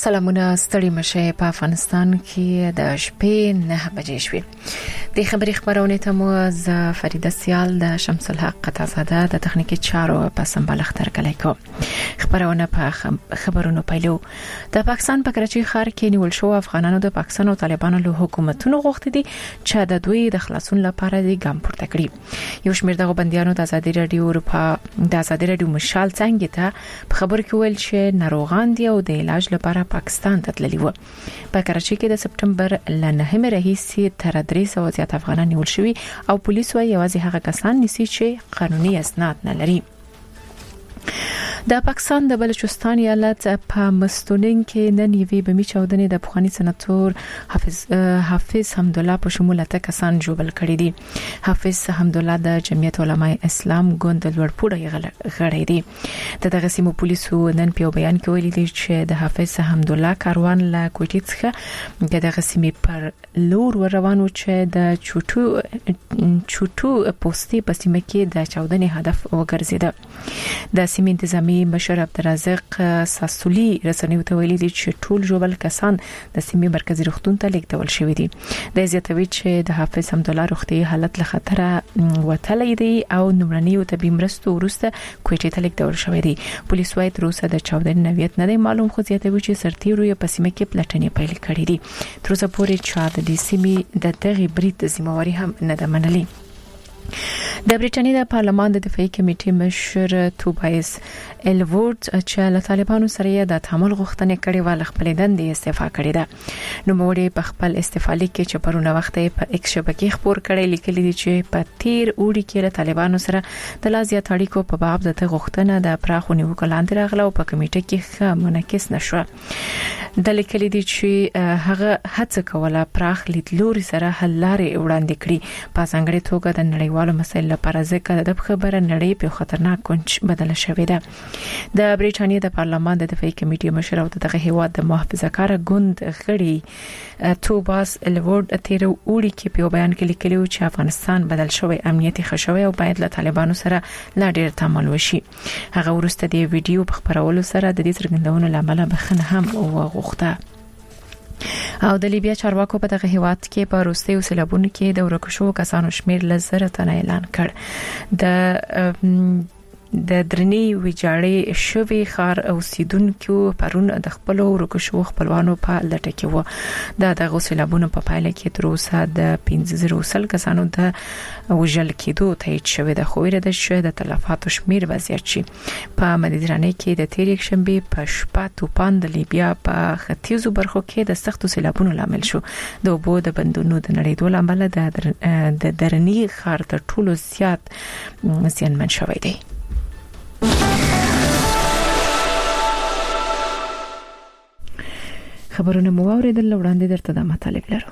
سلامونه ستړي مشه په افغانستان کې د شپې 9 بجې شوې د خبرونه ته مو ز فریده سیال د شمس الحق قطازاده د تخنیکی چارو په سمبال اختر کړی کو خبرونه په خبرونو پیلو د پاکستان په کراچي ښار کې نیول شو افغانانو د پاکستان او طالبانو له حکومتونو غوښتي دي چې د دوی د خلاصون لپاره د ګام پورته کړي یو شمېر دغه بنديانو د ازادي رادیو مشال څنګه ته په خبر کې ویل چې ناروغان دي او د علاج لپاره پاکستان ته تللی و په کراچي کې د سپټمبر ل 9 راهیسې تر 300 زیات افغانان نیول شوي او پولیس وايي یوازې هغه کسان نیسي چې قانوني اسناد نه لري د پاکستان د بلوچستان ایالت په مستونین کې نن یوې بمی چاودنې د افغاني سناتور حافظ حمدالله په شمول اته کسان جوړل کړي دي حافظ حمدالله د جمعیت علماء اسلام ګوند لوړپوړی غړی دی دغه سیمو پولیسو نن په بیان کې ویلي دي چې د حافظ حمدالله کاروان له کوټې څخه دغه سیمې پر لور روانو چې د چوټو پوسټي په سیمه کې د چاودنې هدف وګرځیده د سیمې انتظامی مشر عبدالرزاق ساسولی رسنیو ته ویلي دي چې ټول جوړل کسان د سیمې مرکزی روغتون ته لیږدول شوی دي د زیاتوي چې د حافظ حمدالله روغتي حالت له خطر وتلی دی او نمرنیو طبي مرستو وروسته کوټې ته لیږدول شوی دی پولیس وايي تر اوسه د چاودنې نویت نه دی معلوم خو زیاتوي چې سرتیرو په سیمه کې پلټنې پیل کړې دي تر اوسه پورې چې د دې سیمې د دغه برید ذمہواری هم نه ده منلې د بریټانیا د پارلمان د دفاعي کمیټې مشر توبایس الورد چې له طالبانو سره د تعامل غوښتنه کړې و خپل دندې استعفا کړې ده نو موږ په خپل استعفا لیکي چې پرونه وخت په ایکس شبکې خبر کړي لیکلي دي چې په تیر اوړي کې له طالبانو سره د لازیات اړیکو په باب د غوښتنه د پراخو نیوکو لاندې راغله او په کمیټه کې ښه منعکس نشو د لیکلي دي چې هغه هڅه کوله پراخ لیدلوري سره حل لارې وړاندې کړي په څنګه توګه د نړیوالو مسایلو لپاره ځکه د خبره نړۍ په خطرناک کونج بدل شوې ده د بریټانیا د پارلمان د دفاعي کمیټې مشر او دغه هیواد د محافظه‌کار ګوند غړي توباس الورد تیر اوړي کې په بیان کې لیکلي چې افغانستان بدل شوی امنیتي خښوي او باید له طالبانو سره لا ډیر تعامل وشي هغه ورسته د ویډیو په خبرولو سره د دې څرګندونو لامل بخنه هم وغوښته او د لیبیا چارواکو په دغه هیواد کې په روسي وسلابونو کې د ورکشو کسانو شمیر لزر تنه اعلان کړ د درنی ویجاړې شوی خار اوسیدونکو پرون د خپل ورکشو خپلوانو په لټه کې و د غوسلابونو په پایله کې تر اوسه د 15 کسانو د وژل کېدو تایید شوی د خویره د شه د تلفاتو شمیر وضعیت شي په مدیترانه کې د تیر یک شنبه په شپه توپان د لیبیا په ختیځو برخو کې د سختو سیلابونو لامل شو د اوبو د بندونو د نړیدو لامل د درنی خار تر ټولو زیات زیانمن شوی دی خبرونه مو اوریدل وړاندې درته د مطالب لرو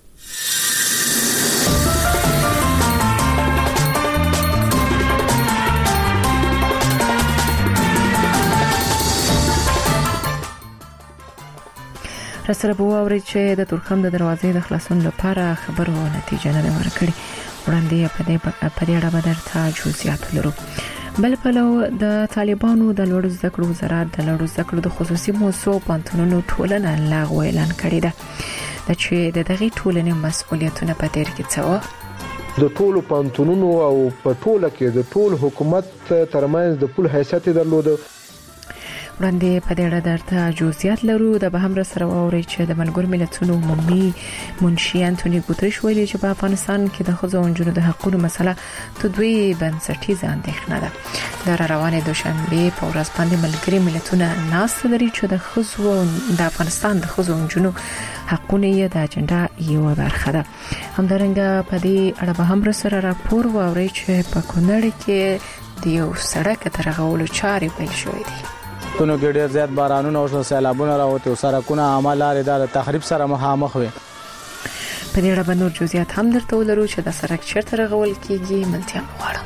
رسره بو اوري چې د ترخم د دروازې د خلاصون لپاره خبرو نتیجه نه ورکړي وړاندې په دې اړه به درته جزئیات لرو بل پلو د طالبانو د لوړ زده کړو وزارت د لوړ زده کړو د خصوصي موضوع پانتونونو ټولنه لغوه اعلان کړی ده چې د دغه ټولنې مسؤلیتونه په تیر کې څو د ټولو پانتونونو او په ټوله کې د ټول حکومت ترمنځ د پول حیثیت درلود وړاندې په دې اړه درته جزئیات لرو د به هم سره اوري چې د ملګرو ملتونو عمومي منشي انټونی ګوتریش ویلي چې په افغانستان کې د ښځو او نجونو د حقوقو مسله ته دوی بنسټیزه اندېښنه ده د روانې دوشنبه په ورځ باندې ملګري ملتونه ناست لري چې د ښځو د افغانستان د ښځو او نجونو حقوقو یې د اجنډا یو برخه ده همدارنګه په دې اړه به هم سره راپور واوري چې په کونړ کې د یو سړک ترغولو چارې پیل شوې دي کونو کې ډېر زیات بارانونه او سیلابونه راوته او سرکونه عملاره د تخریب سره مخامخ وي په دې اړه به نور جزئیات هم درته ولرو چې د سرک چیرته رغول کیږي ملتیا غواړم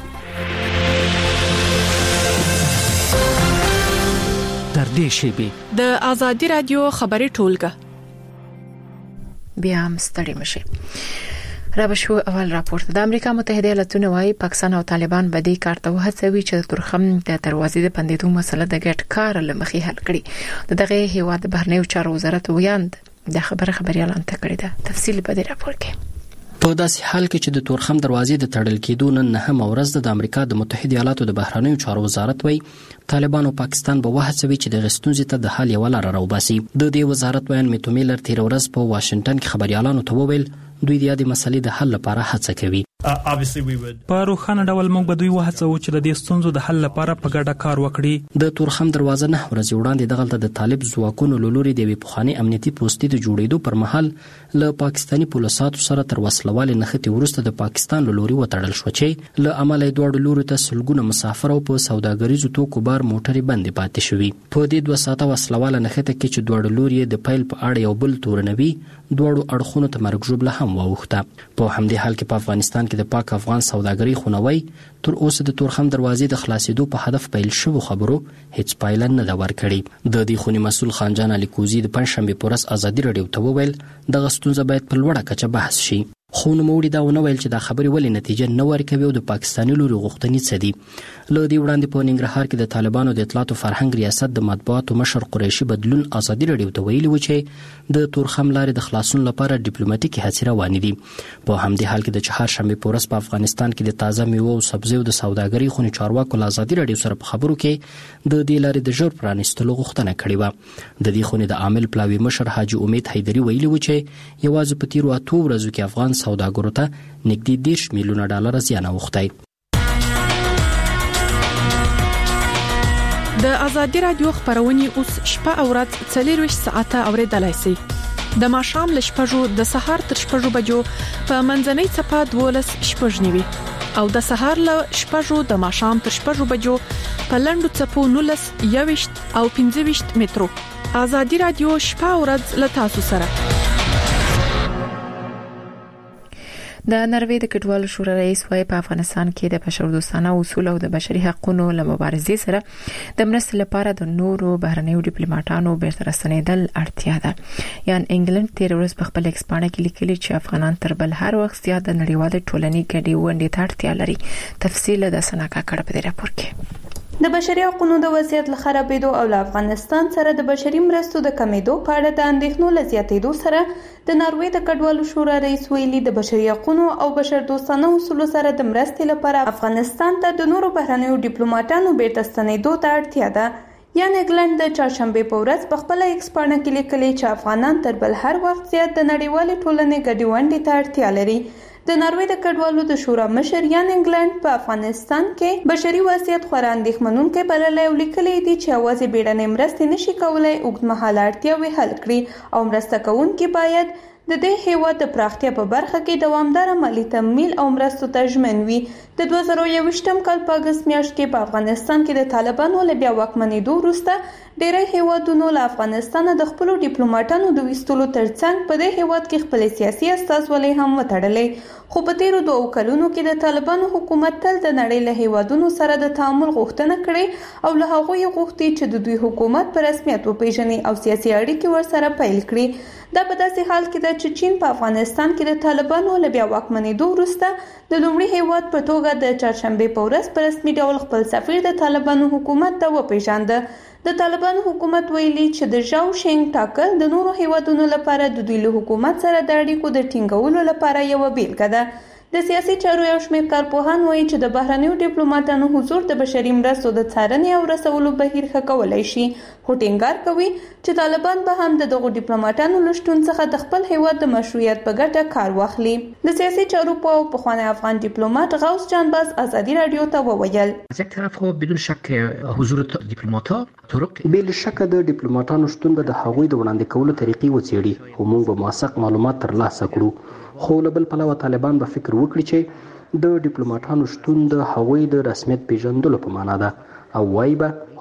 در دې شیبه د ازادي رادیو خبري ټولګه بیا هم ستړي مشه را بشو اول راپورټ د امریکا متحده ایالاتونو وايي پاکستان او طالبان به د کار ته وهڅوي چې د تورخم د دروازې د بندیدو مسله د ګډ کار لمخې حل کړي. دغه هیواد بهرنیو چارو وزارت ویاند د خبري اعلان کړی ده. تفصیل په دې راپور کې. په داسې حال کې چې د تورخم دروازې د تړل کېدو نن نه ورځ د امریکا د متحده ایالاتو د بهرنیو چارو وزارت وایي طالبان او پاکستان به وهڅوي چې د غستونځ ته د حل یو لار راوباسي. د دې وزارت ویان میټو میلر تیر ورځ په واشنگټن کې خبريالانو ته وویل دوی د دې مسلې د حل لپاره هڅه کوي. په روښانه ډول موږ به دوی وهڅوو چې د دې ستونزو د حل لپاره په ګډه کار وکړي. د تورخم دروازه نه ورځ وړاندې دغلته د طالب ځواکونو لوري د پخوانی امنیتي پوسټي د جوړېدو پر مهال له پاکستاني پولیسو سره تر وسلوال نښتې ورسته د پاکستان لوري وتړل شو چې له عمله دوه لوري ته سلګونه مسافر او په سوداګریزو توکو بار موټرې بندې پاتې شوې. په دې 2 ساعته وسلوال نښته کې چې دوه لوري د پیل په اړه یو بل تورنوي دوه اړخونو ته مرګ ژوبله هم واوښته. په همدې حال کې په افغانستان کې د پاک افغان سوداګري خونوي تر اوسه د تورخم دروازې د خلاصېدو په هدف پیل شوو خبرو هیڅ پایله نه دا ورکړي. د دې خونی مسول خانجان علي کوزي د پنځشنبه په ورځ ازادي رادیو ته وویل د غستونځ باید په لوړه کچه بحث شي. خو نوموړي دا ونه ویل چې دا خبرې ولې نتیجه نه ورکوي او د پاکستاني لوري غوښتنې څه دي. له دې وړاندې په ننګرهار کې د طالبانو د اطلاعاتو فرهنګ ریاست د مطبوعاتو مشر قریشي بدلون ازادي رادیو ته ویلي و چې د تورخم لارې د خلاصون لپاره ډیپلوماټیکي هڅې روانې دي. په همدې حال کې د چهارشنبه په ورځ په افغانستان کې د تازه میوه او سبزیو د سوداګرۍ خونې چارواکو له ازادي رادیو سره په خبرو کې د دې لارې د ژور پرانیستلو غوښتنه کړې و. د دې خونې د عامل پلاوي مشر حاجي امید حیدري ویلي و چې یوازې په تیرو 8 ورځو کې افغان سوداګرو ته نږدې $10 میلیونه زیان اوښتی. د ازادي رادیو خبرونه اوس شپه او ورځ 24 ساعته اوریدلای شئ. د ماښام ل 6 د سهار تر 6 بجو په منځنۍ صفه 12:09 او د سهار ل 6 د ماښام تر 6 بجو په لنډو صفو 19 او 15 مترو. ازادي رادیو شپه او ورځ ل تاسو سره. د نروې د کډوالو شورا رئیس وايي په افغانستان کې د بشردوستانه اصول او د بشري حقوقو له مبارزې سره د مرستې لپاره د نورو بهرنیو ډیپلوماټانو بیرته راستنېدل اړتیا ده. یان انګلند تیر ورځ په خپل ایکسپانه کې لیکلي چې افغانان تر بل هر وخت زیات د نړیوال ټولنې ګډي ونډې ته اړتیا لري. تفصیل د سناکا کړه په راپور کې. د بشري حقوقو د وضعیت له خرابېدو او له افغانستان سره د بشري مرستو د کمیدو په اړه د اندېښنو له زیاتېدو سره د نروې د کډوالو شورا رئیس ویلي د بشري حقوقو او بشردوستانه اصولو سره د مرستې لپاره افغانستان ته د نورو بهرنیو ډیپلوماټانو بیرته ستنېدو ته اړتیا ده. یان انګلند د چهارشنبه په ورځ په خپل ایکسپانه کې لیکلي چې افغانان تر بل هر وخت زیات د نړیوال ټولنې ګډي ونډې ته اړتیا لري. د نروې د کډوالو د شورا مشر یان انګلند په افغانستان کې بشري وضعیت خورا اندېښمنونکی بللی او لیکلي دي چې یوازې بیړنۍ مرستې نشي کولای اوږدمهاله اړتیاوې حل کړي او مرسته کوونکي باید د دې هیواد د پراختیا په برخه کې دوامدار مالی تمویل او مرستو ته ژمن وي. د 2021 کال په اگست میاشت کې په افغانستان کې د طالبانو له بیا واکمنېدو وروسته ډېری هیوادونو له افغانستان د خپل ډیپلوماټانو د ویستلو ترڅنګ په دې هیواد کې خپل سیاسي استازولۍ هم وتړلې. خو په تیرو 2 کلونو کې د طالبانو حکومت تل د نړۍ له هیوادونو سره د تعامل غوښتنه کړې او له هغوی غوښتي چې د دوی حکومت په رسمیت وپیژني او سیاسي اړیکې ورسره پیل کړي. دا په داسې حال کې ده چې چین په افغانستان کې د طالبانو له بیا واکمنېدو وروسته د لومړي هیواد په توګه د چهارشنبه په ورځ په رسمي ډول خپل سفیر د طالبانو حکومت ته وپیژانده. د طالبانو حکومت ویلي چې د ژاو شینګ ټاکل د نورو هیوادونو لپاره د دوی له حکومت سره د اړیکو د ټینګولو لپاره یو بیلګه ده. د سیاسي چارو یو شمېر کارپوهان وایي چې د بهرنیو ډیپلوماټانو حضور د بشري مرستو د څارنې او رسولو بهیر ښه کولی شي. خو ټینګار کوي چې طالبان به هم د دغو ډیپلوماټانو له شتون څخه د خپل هیواد د مشروعیت په ګټه کار واخلي. د سیاسي چارو په پخوانی افغان ډیپلوماټ غوث جانباز ازادي رادیو ته وویل از یک طرف خو بدون شک حضور دیپلمات‌ها طرق بل شک د ډیپلوماټانو شتون به د هغوی د وړاندې کولو طریقې وڅېړي او موږ به موثق معلومات ترلاسه کړو. خو له بل پلوه طالبان به فکر وکړي چې د ډیپلوماټانو شتون د هغوی د رسمیت پیژندلو په معنا ده او وایي به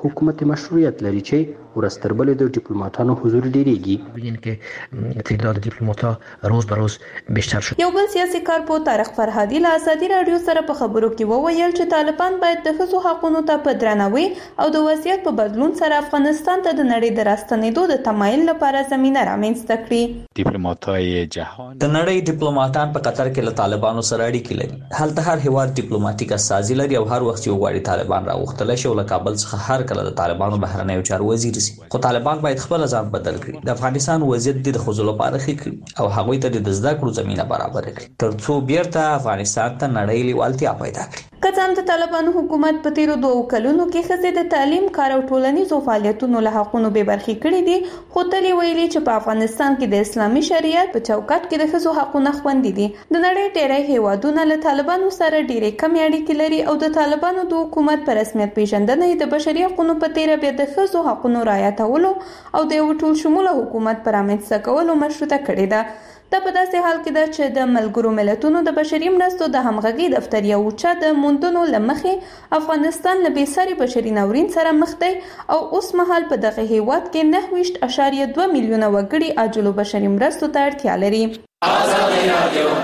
حکومت مشروعیت لري چې ورستربلې د ډیپلوماټانو حضور ډیریږي. ببینید که تعداد دیپلمات‌ها روز به روز بیشتر شد. یو بل سیاسي کارپو طارق فرهادي له ازادي رادیو سره په خبرو کې وویل چې طالبان باید د ښځو حقوقو ته په درناوي او د وضعیت په بدلون سره افغانستان ته د نړۍ د راستنېدو د تمایل لپاره زمينه رامنځته کړي. ډیپلوماټای جهان د نړۍ ډیپلوماټان په قطر کې له طالبانو سره اړیکې لري. هلته هر هیواد ډیپلوماټیک اساسي لري او هر وخت یو غواړي طالبان راوختل شي او له کابل څخه هر کله د طالبانو بهرنیو چارو وزیر سي. خو طالبان باید خپل ځان بدل کړي. د افغانستان وضعیت د خزل لپاره ښه کړي او هغوی ته د زده کړو زمينه برابر کړي ترڅو بیرته افغانستان ته نړۍ لیوالتیا پیدا کړي. کله چې د طالبانو حکومت په تیرو 2 کلونو کې ښځې د تعلیم، کار او ټولنیزو فعالیتونو له حقونو بې برخې کړي دي، خو تل ویلي چې په افغانستان کې د اسلامي شریعت په چوکاټ کې د ښځو حقونه خوندي دي. د نړۍ ډېری هیوادونه له طالبانو سره ډېرې کم اړیکې لري او د طالبانو د حکومت په رسمیت پیژندنه د بشري حقوقو په تیره بیا د ښځو حقونو رعایتولو او د یو ټول شموله حکومت پر رامنځته کولو مشروطه کړې ده. دا په داسې حال کې ده چې د ملګرو ملتونو د بشري مرستو د همغږي دفتر یو چا د موندنو لمخې افغانستان له بېساري بشري ناورین سره مخ دی او اوس مهال په دغه هیواد کې 9.2 میلیونه وګړي عاجلو بشري مرستو ته اړتیا لري. آزادي رادیو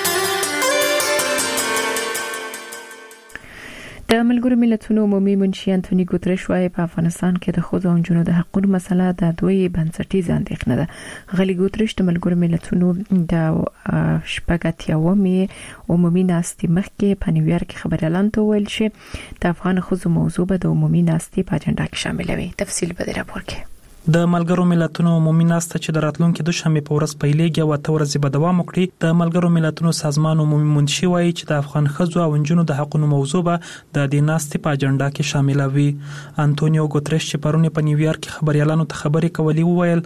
د ملګرو ملتونو عمومي منشي انټونی ګوتریش وايي په افغانستان کې د ښځو او نجونو د حقوقو مسله د دوی بنسټیزه اندېښنه ده. غلي ګوتریش د ملګرو ملتونو د شپږاتیاومي عمومي ناستې مخکې په نیویارک کې خبريالان ته ویل چې د افغان ښځو موضوع به د عمومي ناستې په اجنډا کې شاملوي. تفصیل به د راپور کې د ملګرو ملتونو عمومي ناسته چې د راتلونکو د شنبه په ورځ پیلېږي او 8 ورځې به دوام وکړي. د ملګرو ملتونو سازمان عمومي منشي وايي چې د افغان ښځو او نجونو د حقوقو موضوع به د دې ناستې په اجنډا کې شاملوي. انټونیو ګوتریش چې پرون په نیویارک کې خبريالانو ته خبرې کولې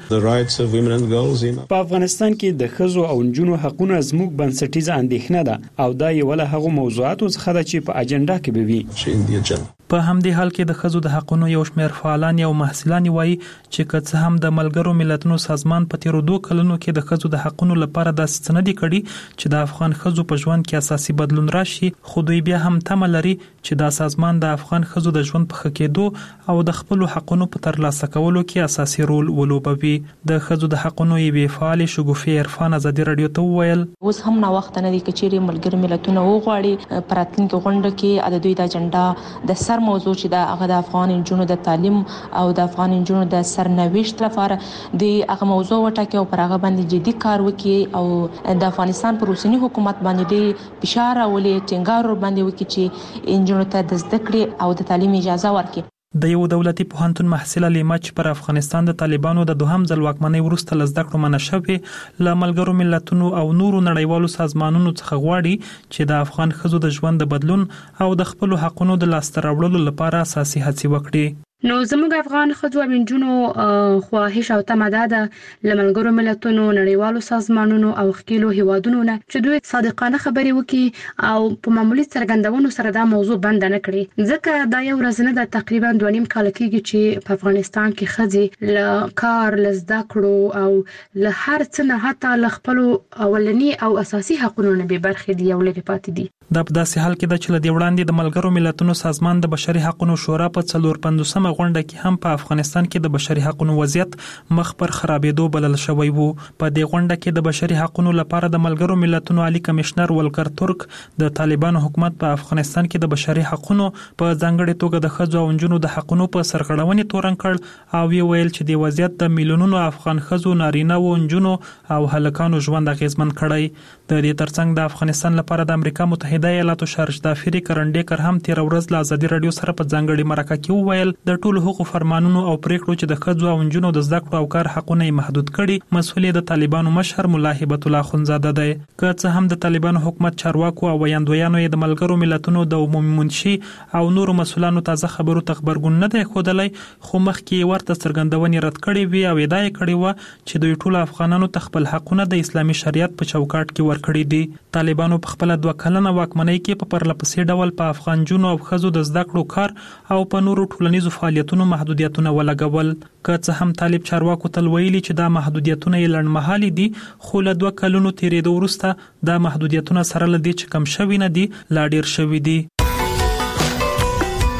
وویل په افغانستان کې د ښځو او نجونو حقوقو زموږ بنسټیزه اندېښنه ده او دا یو له هغو موضوعاتو څخه ده چې په اجنډا کې به وي. په همدې حال کې د ښځو د حقوقو یو شمېر فعالان او محصلان وایي چې که هم د ملګرو ملتونو سازمان په تیرو 2 کلونو کې د ښځو د حقوقو لپاره د سند کړي چې د افغان ښځو په ژوند کې اساسي بدلون راشي، خو دوی بیا هم تمه لري چې دا سازمان د افغان ښځو د ژوند په ښه کېدو او د خپل حقوقو په ترلاسه کولو کې اساسي رول ولوبوي. د ښځو د حقوقو یې فعال شګوفي عرفان ازادي رادیو ته وویل اوس هم نو وخت نه دی چې ملګرو ملتونو وغواړي پراتلونکو غونډه کې د دوی د اجنډا د سر موضوع چې د هغه د افغان نجونو د تعلیم او د افغان نجونو د سرنوشت لپاره د هغه موضوع وټاکي او پر هغه باندې جدي کار وکړي او د افغانستان پر اوسنی حکومت باندې د فشار او ټینګار باندې وکړي چې نجونو ته د زده کړې او د تعلیم اجازه ورکړي. د یو دولتي پوهنتون محصله لیمچ پر افغانستان د طالبانو د دوهم ځل واکمنۍ وروسته لزده کړو منشوي ل ملګرو ملتونو او نورو نړیوالو سازمانونو څخه غواړي چې د افغان ښځو د ژوند د بدلون او د خپل حقوقو د لاسته راوړلو لپاره اساسي هڅې وکړي. نو زموږ افغان ښځو او نجونو خواهش او تمه ده له ملګرو ملتونو نړیوالو سازمانونو او خپلو هیوادونو نه چې دوی صادقانه خبرې وکړي او په معمولی څرګندونو سره دا موضوع بند نه کړي، ځکه دا یو ورځ نه ده تقریبا 2.5 کال کېږي چې په افغانستان کې ښځې له کار، له زده کړو او له هر څه نه حتی له خپل اولنی او اساسي حقوقو نه به برخې دي او لري پاتې دي. دا په داسې حال کې ده چې لدی وړاندې د ملګرو ملتونو سازمان د بشري حقوقو شورا په 450 غونډه کې هم په افغانستان کې د بشري حقوقو وضعیت مخ پر خرابېدو بلل شوی وو. په دې غونډه کې د بشري حقوقو لپاره د ملګرو ملتونو عالی کمشنر ولکر ترک د طالبانو حکومت په افغانستان کې د بشري حقوقو په ځانګړي توګه د ښځو او نجونو د حقوقو په سرغړونې تورن کړ او ویل چې د وضعیت د میلیونونو افغان ښځو، نارینه او نجونو او هلکانو ژوند اغیزمن کړی. د دې ترڅنګ د افغانستان لپاره د امریکا متحده ایالاتو شارجدافری کرنډیکر هم تیر ورځ له ازادي رادیو سره په ځانګړي مرکه کې وویل د ټولو حقوقو فرمانونو او پریکړو چې د ښځو او نجونو د زده کړو او کار حقونه محدود کړي مسؤلیت د طالبانو مشر مولا هبت الله خنزاده دی. که څه هم د طالبانو حکومت چارواکو او ویاندویانو د ملګرو ملتونو د عمومي منشي او نورو مسؤلانو تازه خبرو ته خبرګون نه دی ښودلی، خو مخکې ورته څرګندونې رد کړې وي او ادعا یې کړې وه چې دوی ټول افغانانو ته خپل حقونه د اسلامي شریعت په چوکاټ کې ورکړي دي. طالبانو په خپل 2 کلنه واکمنۍ کې په پرلپسې ډول په افغان جنو او ښځو د زده کړو، کار او په نورو ټولنیزو فعالیتونو محدودیتونه ولګول. که څه هم طالب چارواکو تل ویلي چې دا محدودیتونه یې لنډمهالي دي، خو له 2 کلونو تیرېدو وروسته دا محدودیتونه سره له دې چې کم شوي نه دي لا ډېر شوي دي.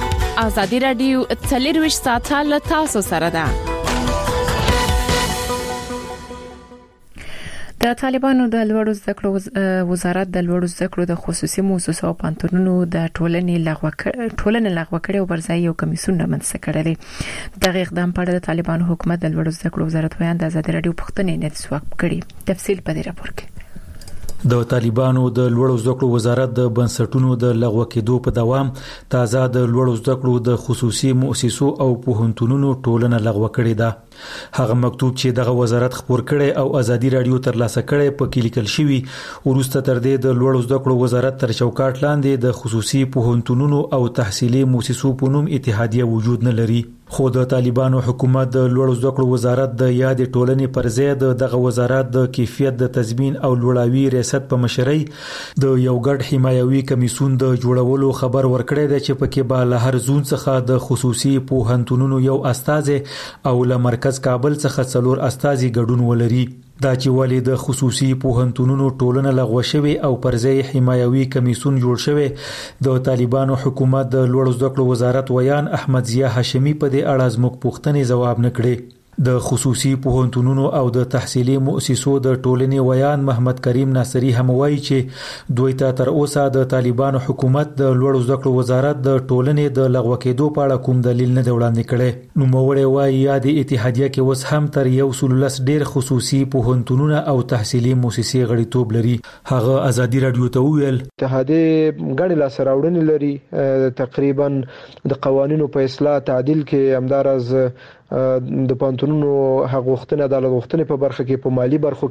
ازادي رادیو 24 ساعته له تاسو سره ده. د طالبانو د لوړو زده کړو وزارت د لوړو زده کړو د خصوصي مؤسسو او پانتونونو د ټولنې لغوه کړې او برځای یو کمیسیون رامنځته کړی دی. د اقدام په اړه د طالبانو حکومت د لوړو زده کړو وزارت ویان د ازادي رادیو پښتنې نه سوق کړي. تفصیل په دې راپور کې. د طالبانو د لوړو زده کړو وزارت د بنسټونو د لغوه کېدو په دوام تازه د لوړو زده کړو د خصوصي مؤسسو او پوهنتونونو ټولنه لغوه کړې ده. هغه مکتوب چې دغه وزارت خپور کړي او ازادي رادیو ترلاسه کړي په کې لیکل شوی ورسته تر دې د لوړو زده کړو وزارت تر چوکاټ لاندې د خصوصي پوهنتونونو او تحصیلي مؤسسو په نوم اتحادیه وجود نه لري. خو د طالبانو حکومت د لوړو زده کړو وزارت د یاد ټولنې پر ضد دغه وزارت د کیفیت د تضمین او لوړاوي ریاست په مشرۍ د یو ګډ حمایوي کمیسیون د جوړولو خبر ورکړی دی چې پکې به له هر زون څخه د خصوصي پوهنتونونو یو استازي او له مرکز کابل څخه 4 استازي ګډون ولري. دا چې ولې د خصوصي پوهنتونونو ټولنه لغوه شوی او پرځای حمایوي کمیسیون جوړ شوی د طالبانو حکومت د لوړو زده کړو وزارت ویان احمد ضیا هاشمي په دې اړه زموږ پوښتنې ځواب نه کړي. د خصوصي پوهنتونونو او د تحصیلي مؤسسو د ټولنې ویان محمد کریم ناصری هم وایي چې دوی ته تر اوسه د طالبانو حکومت د لوړو زده کړو وزارت د ټولنې د لغوه کېدو په اړه کوم دلیل نه دی وړاندې کړی. نوموړی وایي یاد اتحادیه کې اوس هم تر 110 ډیر خصوصي پوهنتونونه او تحصیلي مؤسسې غړیتوب لري. هغه ازادي رادیو ته وویل اتحادیه غړي لاسته راوړنې لري، تقریبا د قوانینو په اصلاح تعدیل کې همدارز د پانتونونو حق غوښتنه د غوښتنې په برخه کې په مالی برخو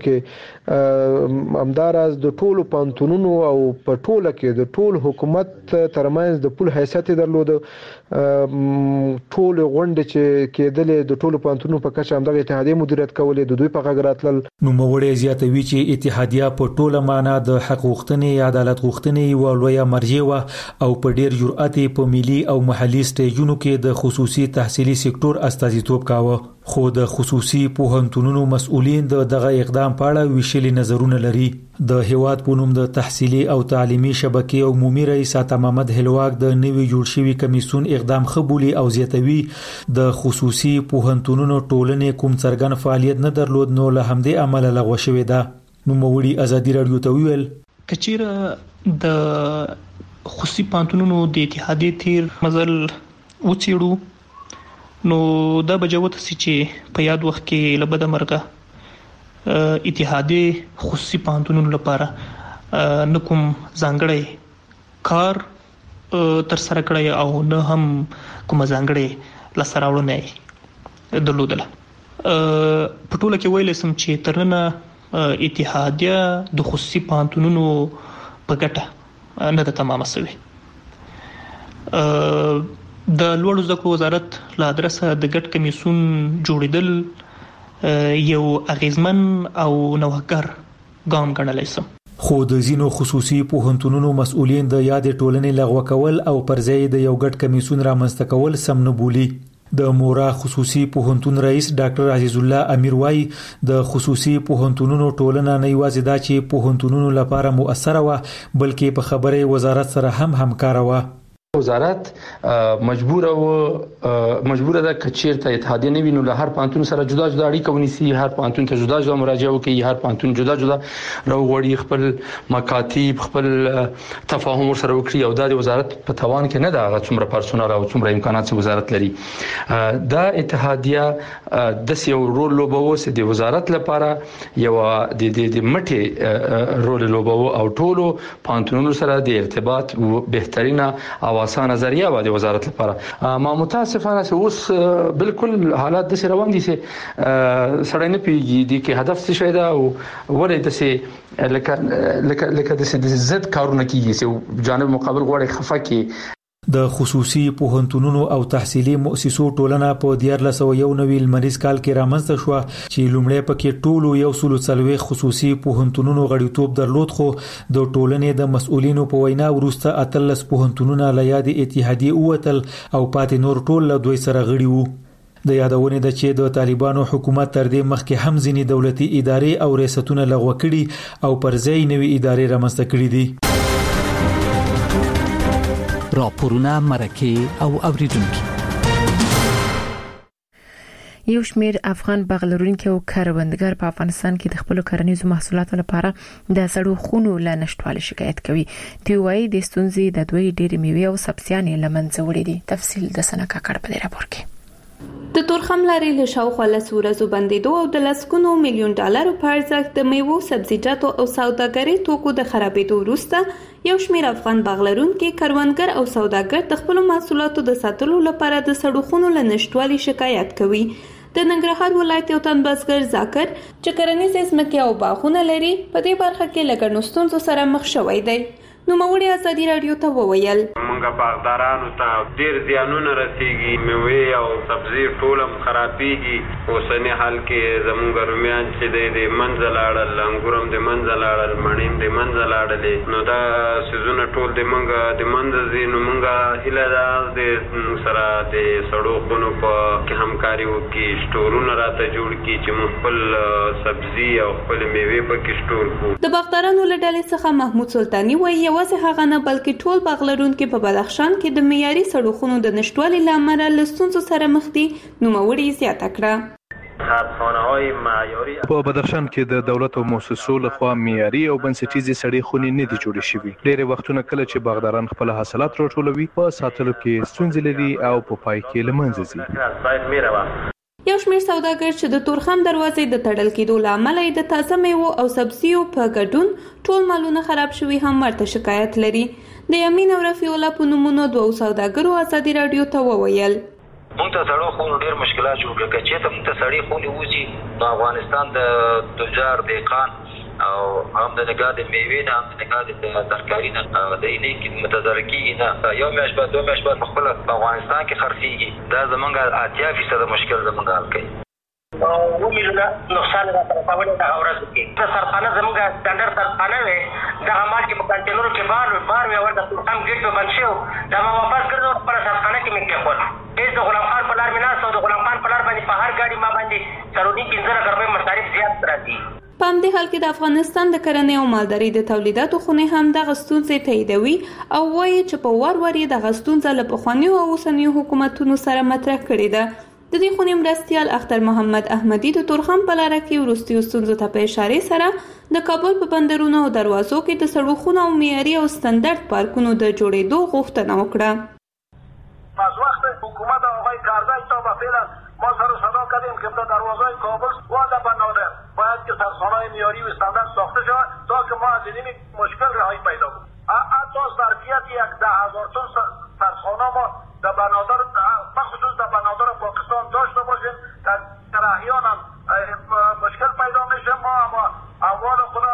کې همدارز د ټولو پانتونونو او په ټوله کې د ټول حکومت ترمنځ د پول حیثیت درلود. ټول غونډه چې کېدلې د ټولو پانتونونو په کچه همدغه اتحادیه مدیریت کولې د دوی په غږ راتلل. نوموړی زیاتوي چې اتحادیه په ټوله معنا د حق غوښتنې عدالت غوښتنې او لویه مرجع و او په ډیر جرأت په ملي او محلي سټیجونو کې د خصوصي تحصیلي سکتور استازیتوب کاوه. خو د خصوصي پوهنتونونو مسؤلین دغه اقدام په اړه ویشلي نظرونه لري. د هیواد په نوم د تحصیلي او تعلیمي شبکې عمومي رئیس عطا محمد هلواک د نوي جوړ شوی کمیسیون اقدام خبولي او زیاتوي د خصوصي پوهنتونونو ټولنې کوم څرګند فعالیت نه درلود نو له همدې عمله لغوه شوې ده. نو موړي ازادي رادیو ته ویل کچیره د خصوصي پوهنتونونو د اتحادیه تیر مزل وڅېړو نو دا بجوت سي چې په یاد وخت کې لبد مرګه اتحادیه خصوصي پوهنتونونو لپاره نکوم ځانګړی کار تر سره کړی او نه هم کوم ځانګړی لاسته راوړنه درلودله. په ټوله کې ویل سم چې ترنه اتحادیه د خصوصي پوهنتونونو په ګټه نه ده تمامه شوې. د لوړو زده کړو وزارت له ادرسه د ګډ کمیسیون جوړیدل یو اغیزمن او نوښتګر ګام ګڼلی شم. خو د ځینو خصوصي پوهنتونونو مسؤلین د یاد ټولنې لغوه کول او پرځای د یو ګډ کمیسیون رامنځته کول سم نه بولي. د مورا خصوصي پوهنتون رئیس ډاکټر عزیز الله امیر وای د خصوصي پوهنتونونو ټولنه نه یوازې دا چې پوهنتونونو لپاره مؤثره و بلکې په خبره وزارت سره هم همکار و. وزارت مجبوره ده کچیر ته اتحادیه نه ویني له هر پانتون سره جدا جدا اړیکه ونیسي، هر پانتون ته جدا جدا مراجعه وکړي، هر پانتون جدا جدا راوړي خپل مکاتب خپل تفاهم سره وکړي او د وزارت په توان کې نه ده څومره پرسونل او څومره امکانات چې وزارت لري. دا اتحادیه د یو رول لوبوي چې د وزارت لپاره یو د مټي رول لوبوي او ټولو پانتونونو سره د ارتباط بهترینه او اسانه ذریعہ و د وزارت لپاره. ما متاسفانه اوس بالکل حالات د روان دي چې سړی نه پیږي د کې هدف څه شي دا او ولې د سه لکه د زد کارونه کیږي چې جانب مقابل غوړي خفه کی. د خصوصي پوهنتونونو او تحصیلي مؤسسو ټولنه په 1991 لمریز کال کې رامنځته شو چې لومړی پکې ټولو 140 خصوصي پوهنتونونو غړیتوب درلود، خو د ټولنې د مسؤلینو په وینا وروسته 13 پوهنتونونه له یاد اتحادیه ووتل او پاتې نور ټول له دوی سره غړي وو. د یادونه ده چې د طالبانو حکومت تر دې مخکې هم ځینې دولتي ادارې او ریاستونه لغوه کړي او پر ځای نوي ادارې رامنځته کړي دي. راپورونه مرکه او اوریدونکو. یو شمېر افغان باغلرونکو او کروندګر په افغانستان کې د خپل کرنیزو محصولاتو لپاره د سړو خونو له نشټوالي شکایت کوي. دوی وايي د ستونزې د دوی ډېری میوې او سبزیانې له منځه وړي دي. تفصیل د سنکا کړه په راپور کې. د تورخم لارې له شاوخوا 10 ورځو بندیدو او د $100 میلیون په ارزښت د میوو، سبزیجاتو او سوداګرۍ توکو د خرابېدو وروسته یو شمېر افغان باغلرونکو، کروندګر او سوداګر د خپل محصولاتو د ساتلو لپاره د سړو خونو له نشټوالي شکایت کوي. د ننګرهار ولایت یو تن بزګر ذاکر چې کرنیزې ځمکې او باغونه لري په دې برخه کې له ګڼو ستونزو سره مخ شوی دی. نو موري ازادي رادیو ته وویل موږ باغدارانو ته ډیر زیانونه رسیږي، میوې او سبزی ټول خرابېږي. اوسنی حال کې زموږ رومیان چې د منځ لاړل، انګورم د منځ لاړل، مڼې د منځ لاړلې. نو دا سيزونه ټول د موږ د منځ زینو موږ هله د سره د سړو خونو په کې همکاري وکړي، سټورونه راته جوړ کړي چې موږ خپل سبزی او خپل میوې په کې سټور کړو. د باغدارانو له ډلې څخه محمود سلطانی وایي یوازې هغه نه بلکې ټول باغلرونکو په بدخشان کې د معیاري سړو خونو د نشټوالي لامل له ستونزو سره مخ دي. نو موري زیاته کړه په بدخشان کې د دولت او مؤسسو لخوا معیاري او بنسټیزي سړې خونې نه دي جوړې شوې. ډېر وختونه کله چې باغداران خپل حاصلات راټولوي په ساتلو کې ستونزې لري او په پای کې له منځه ځي. یو شمېر سوداګر چې د تورخم دروازې د تړل کېدو لامل د تازه میوو او سبزیو په ګډون ټول مالونه خراب شوي هم ورته شکایت لري. د یمین او رفیع الله په نومونو دوه سوداګرو ازادي رادیو ته وویل مونږ ته سړو خونو ډېر مشکلات جوړ کړي چې ته مونږ ته سړې خونې وځي په افغانستان د تجار دهقان او هم د نگاه د میوې نه هم د نگاه د ترکاري نه د اینې کې متضررکیږي نه یو میاشت بعد 2 میاشت بعد په خپل افغانستان کې خرڅېږي. دا زمونږ 80% مشکل زمونږ حل کوي. و میلیونه نقصان راته راوړی د اورز کې د سرخانه زمونږ سټانډرډ سرخانه وي دغه مال چې په کنټینرو کې بار وي او د تورخم ګیټ په بند شو دا ما واپس کړو خپل سرخانه کې مې کېښول. هیڅ د غلام خان په لار مې ناست او د غلام خان په لار باندې په هر ګاډي ما باندې سرونی 15 روپۍ مصارف زیات راځي. په همدې حال کې د افغانستان د کرنې او مالدارۍ د تولیداتو خونې هم دغه ستونزې تاییدوي او وایي چې په وار یې دغه ستونزه له پخوانیو او اوسنیو حکومتونو سره مطرح کړې ده. د دې خونې مرستیال اختر محمد احمدي د تورخم په لاره کې وروستیو ستونزو ته په اشارې سره د کابل په بندرونو او دروازو کې د سړو خونو او معیاري او ستاندرد پارکونو د جوړېدو غوښتنه وکړه. از وقت حکومت آقای کارزای تا به فعلا ما سر صدا کردیم که در دروازهای کابل و بنادر باید که سرخانه‌های معیاری و استاندارد ساخته شود تا که ما از این مشکل رهایی پیدا کنیم. حتی ظرفیت 10,000 تن سرخانه ما در بنادر بخصوص در بنادر پاکستان داشته باشیم در احیان هم مشکل پیدا میشه. ما اموال خود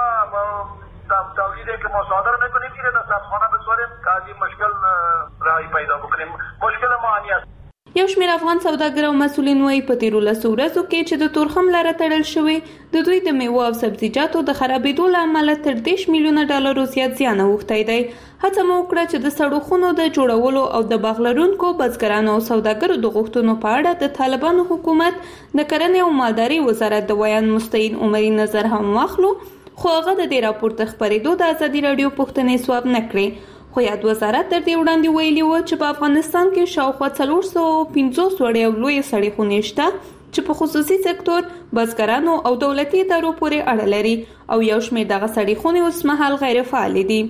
تولیدی که ما صادر میکنیم که در سرخانه بسپاریم که از این مشکل رهایی پیدا بکنیم. مشکل ما همین است. یو شمېر افغان سوداګر او مسؤلین وايي په تیرو 10 ورځو کې چې د تورخم لاره تړل شوې د دوی د میوو او سبزیجاتو د خرابېدو له امله تر $10 میلیونه زیات زیان اوښتی دی. هڅه مو وکړه چې د سړو خونو د جوړولو او د باغلرونکو، بزګرانو او سوداګرو د غوښتنو په اړه د طالبانو حکومت د کرنې او مالدارۍ وزارت د ویان مستعین عمري نظر هم واخلو، خو هغه د دې راپور ته خبرېدو د ازادي رادیو پوښتنې ځواب نه کړې. خو یاد وزارت تر دې وړاندې ویلي و چې په افغانستان کې شاوخوا 450 وړې او لویې سړې خونې شته چې په خصوصي سکتور، بزګرانو او دولتي ادارو پورې اړه لري او یو شمېر دغه سړې خونې اوس مهال غیر فعال دي.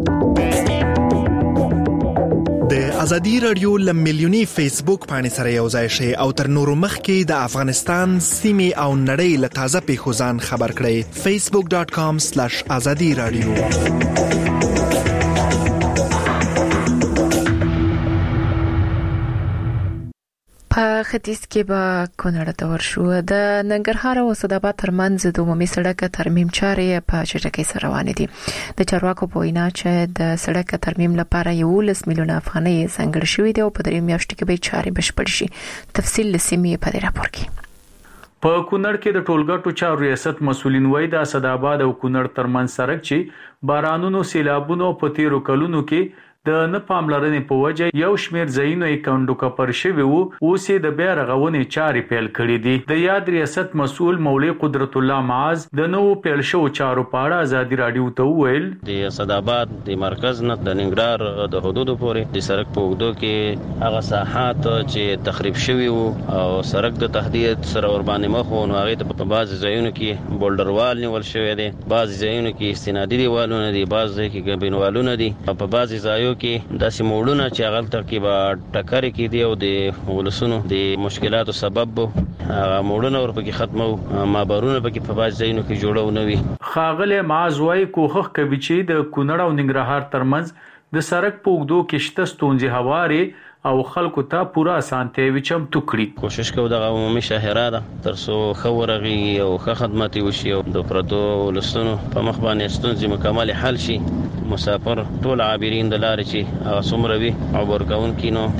د ازادي رادیو لم ملیونی فیسبوک باندې سره یو ځای شي او تر نورو مخکې د افغانستان سیمه او نړۍ له تازه پیښو ځان خبر کړئ. facebook.com/azadi radio. په ختیځ کې به کونړ ته ورشو. د ننګرهار او اسداباد ترمنځ د عمومي سړک ترمیم چارې په چټکۍ سره روانې دي. د چارواکو په وینا چې د سړک ترمیم لپاره 11 میلیونه افغانۍ ځانګړې شوې دي او په 3 میاشتو کې به چارې بشپړ شي. تفصیل لسیمې په راپور کې. په کونړ کې د ټولګټو چارو ریاست مسولین وایي د اسداباد او کونړ ترمنځ سړک چې بارانونو، سیلابونو په تیرو کلونو کې د نه پاملرنې په وجه یو شمېر ځایونه یې کندوکپر شوي وو، اوس یې د بیا رغونې چارې پیل کړې دي. د یاد ریاست مسؤل مولوي قدرت الله معاذ د نوو پیل شوو چارو په اړه ازادي رادیو ته وویل د اسداباد د مرکز نه د ننګرهار د حدودو پورې د سړک په اوږدو کې هغه ساحات چې تخریب شوي وو او سړک د تهدید سره ور باندې مخ وو، نو هغې ته په بعضې ځایونو کې بولډر وال نیول شوی دی، بعضې ځایونو کې استنادي دیوالونه دي، بعض ځای کې ګبینوالونه دي، او په بعضې ځایو کې داسې موړونه چې هغلته کې به ټکرې کېدي او د ولسونو د مشکلاتو سبب به هغه موړونه ورپکې ختمو، مابرونه پکې په بعضې ځایونو کې جوړو نه وي. ښاغلی معاذ وایي کوښښ کوي چې د کونړ او ننګرهار ترمنځ د سړک په اوږدو کې شته ستونزې هوارې او خلکو ته پوره اسانتیاوې چمتو کړي. کوشش کوو دغه عمومي شاهرا ده تر څو ښه ورغېږي او ښه خدمت وشي او د پردو ولسونو په مخ باندې ستونزې مکمل حل شي. مسافر ټول عابرین د لارې چې هغه څومره وي عبور کوونکي نو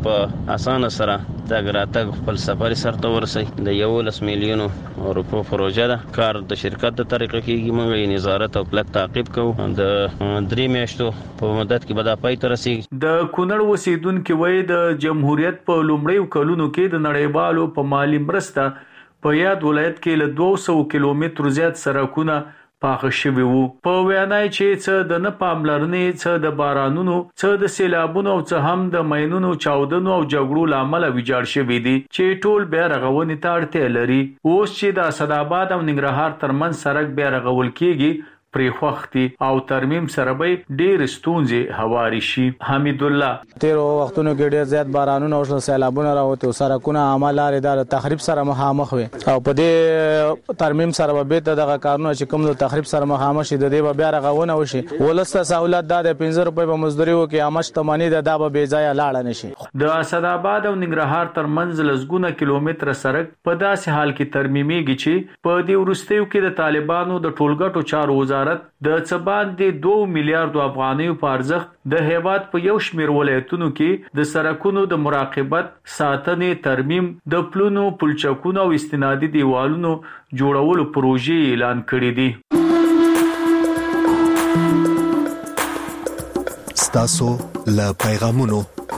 په اسانه سره تګ راتګ خپل سفر سرته ورسوي. د 11 میلیونو روپو پروژه ده، کار د شرکت د طریقه کېږي، موږ یې نظارت او کلک تعقیب کوو. د 3 میاشتو په مدت کې به دا پای ته رسېږي. د کونړ اوسېدونکي وایي د جمهوریت په لومړیو کلونو کې د نړیوالو په مالي مرسته په یاد ولایت کې له 200 کیلومترو زیات سړکونه پاخه شوي وو. په ویانای چې څه د نه پاملرنې، څه د بارانونو، څه د سیلابونو او څه هم د ماینونو چاودنو او جګړو لامل ویجاړ شوي دي چې ټول بیا رغونې ته اړتیا لري. اوس چې د اسداباد او ننګرهار ترمنځ سړک بیا رغول کېږي پرې خوښتي او ترمیم سره به ډېر ستونزې هواري شي. حمید الله تیرو وختونو کې ډېر زیات بارانونه او سیلابونه راوته، سړکونه عمل لري د تخریب سره مخامخ وي او په دې ترمیم سره به دغه کارونه چې کوم د تخریب سره مخامخ شي د دې بیا رغونه وشي. ولسته سہولت د 15 روپۍ په مزدوري وکي امش تمنې د به بې ځای لاړ نشي. د اسداباد او ننګرهار ترمنځ لزګونه کیلومتره سړک په داسې حال کې ترمیمېږي چې په دې وروستیو کې د طالبانو د ټولګټو چارو وزارت د څه باندې 2 میلیارډ افغانیو په ارزښت د هیواد په یو شمېر ولایتونو کې د سړکونو د مراقبت، ساتنې، ترمیم، د پلونو، پلچکونو او استنادي دیوالونو جوړولو پروژې اعلان کړې دي. ستاسو له پیغامونو.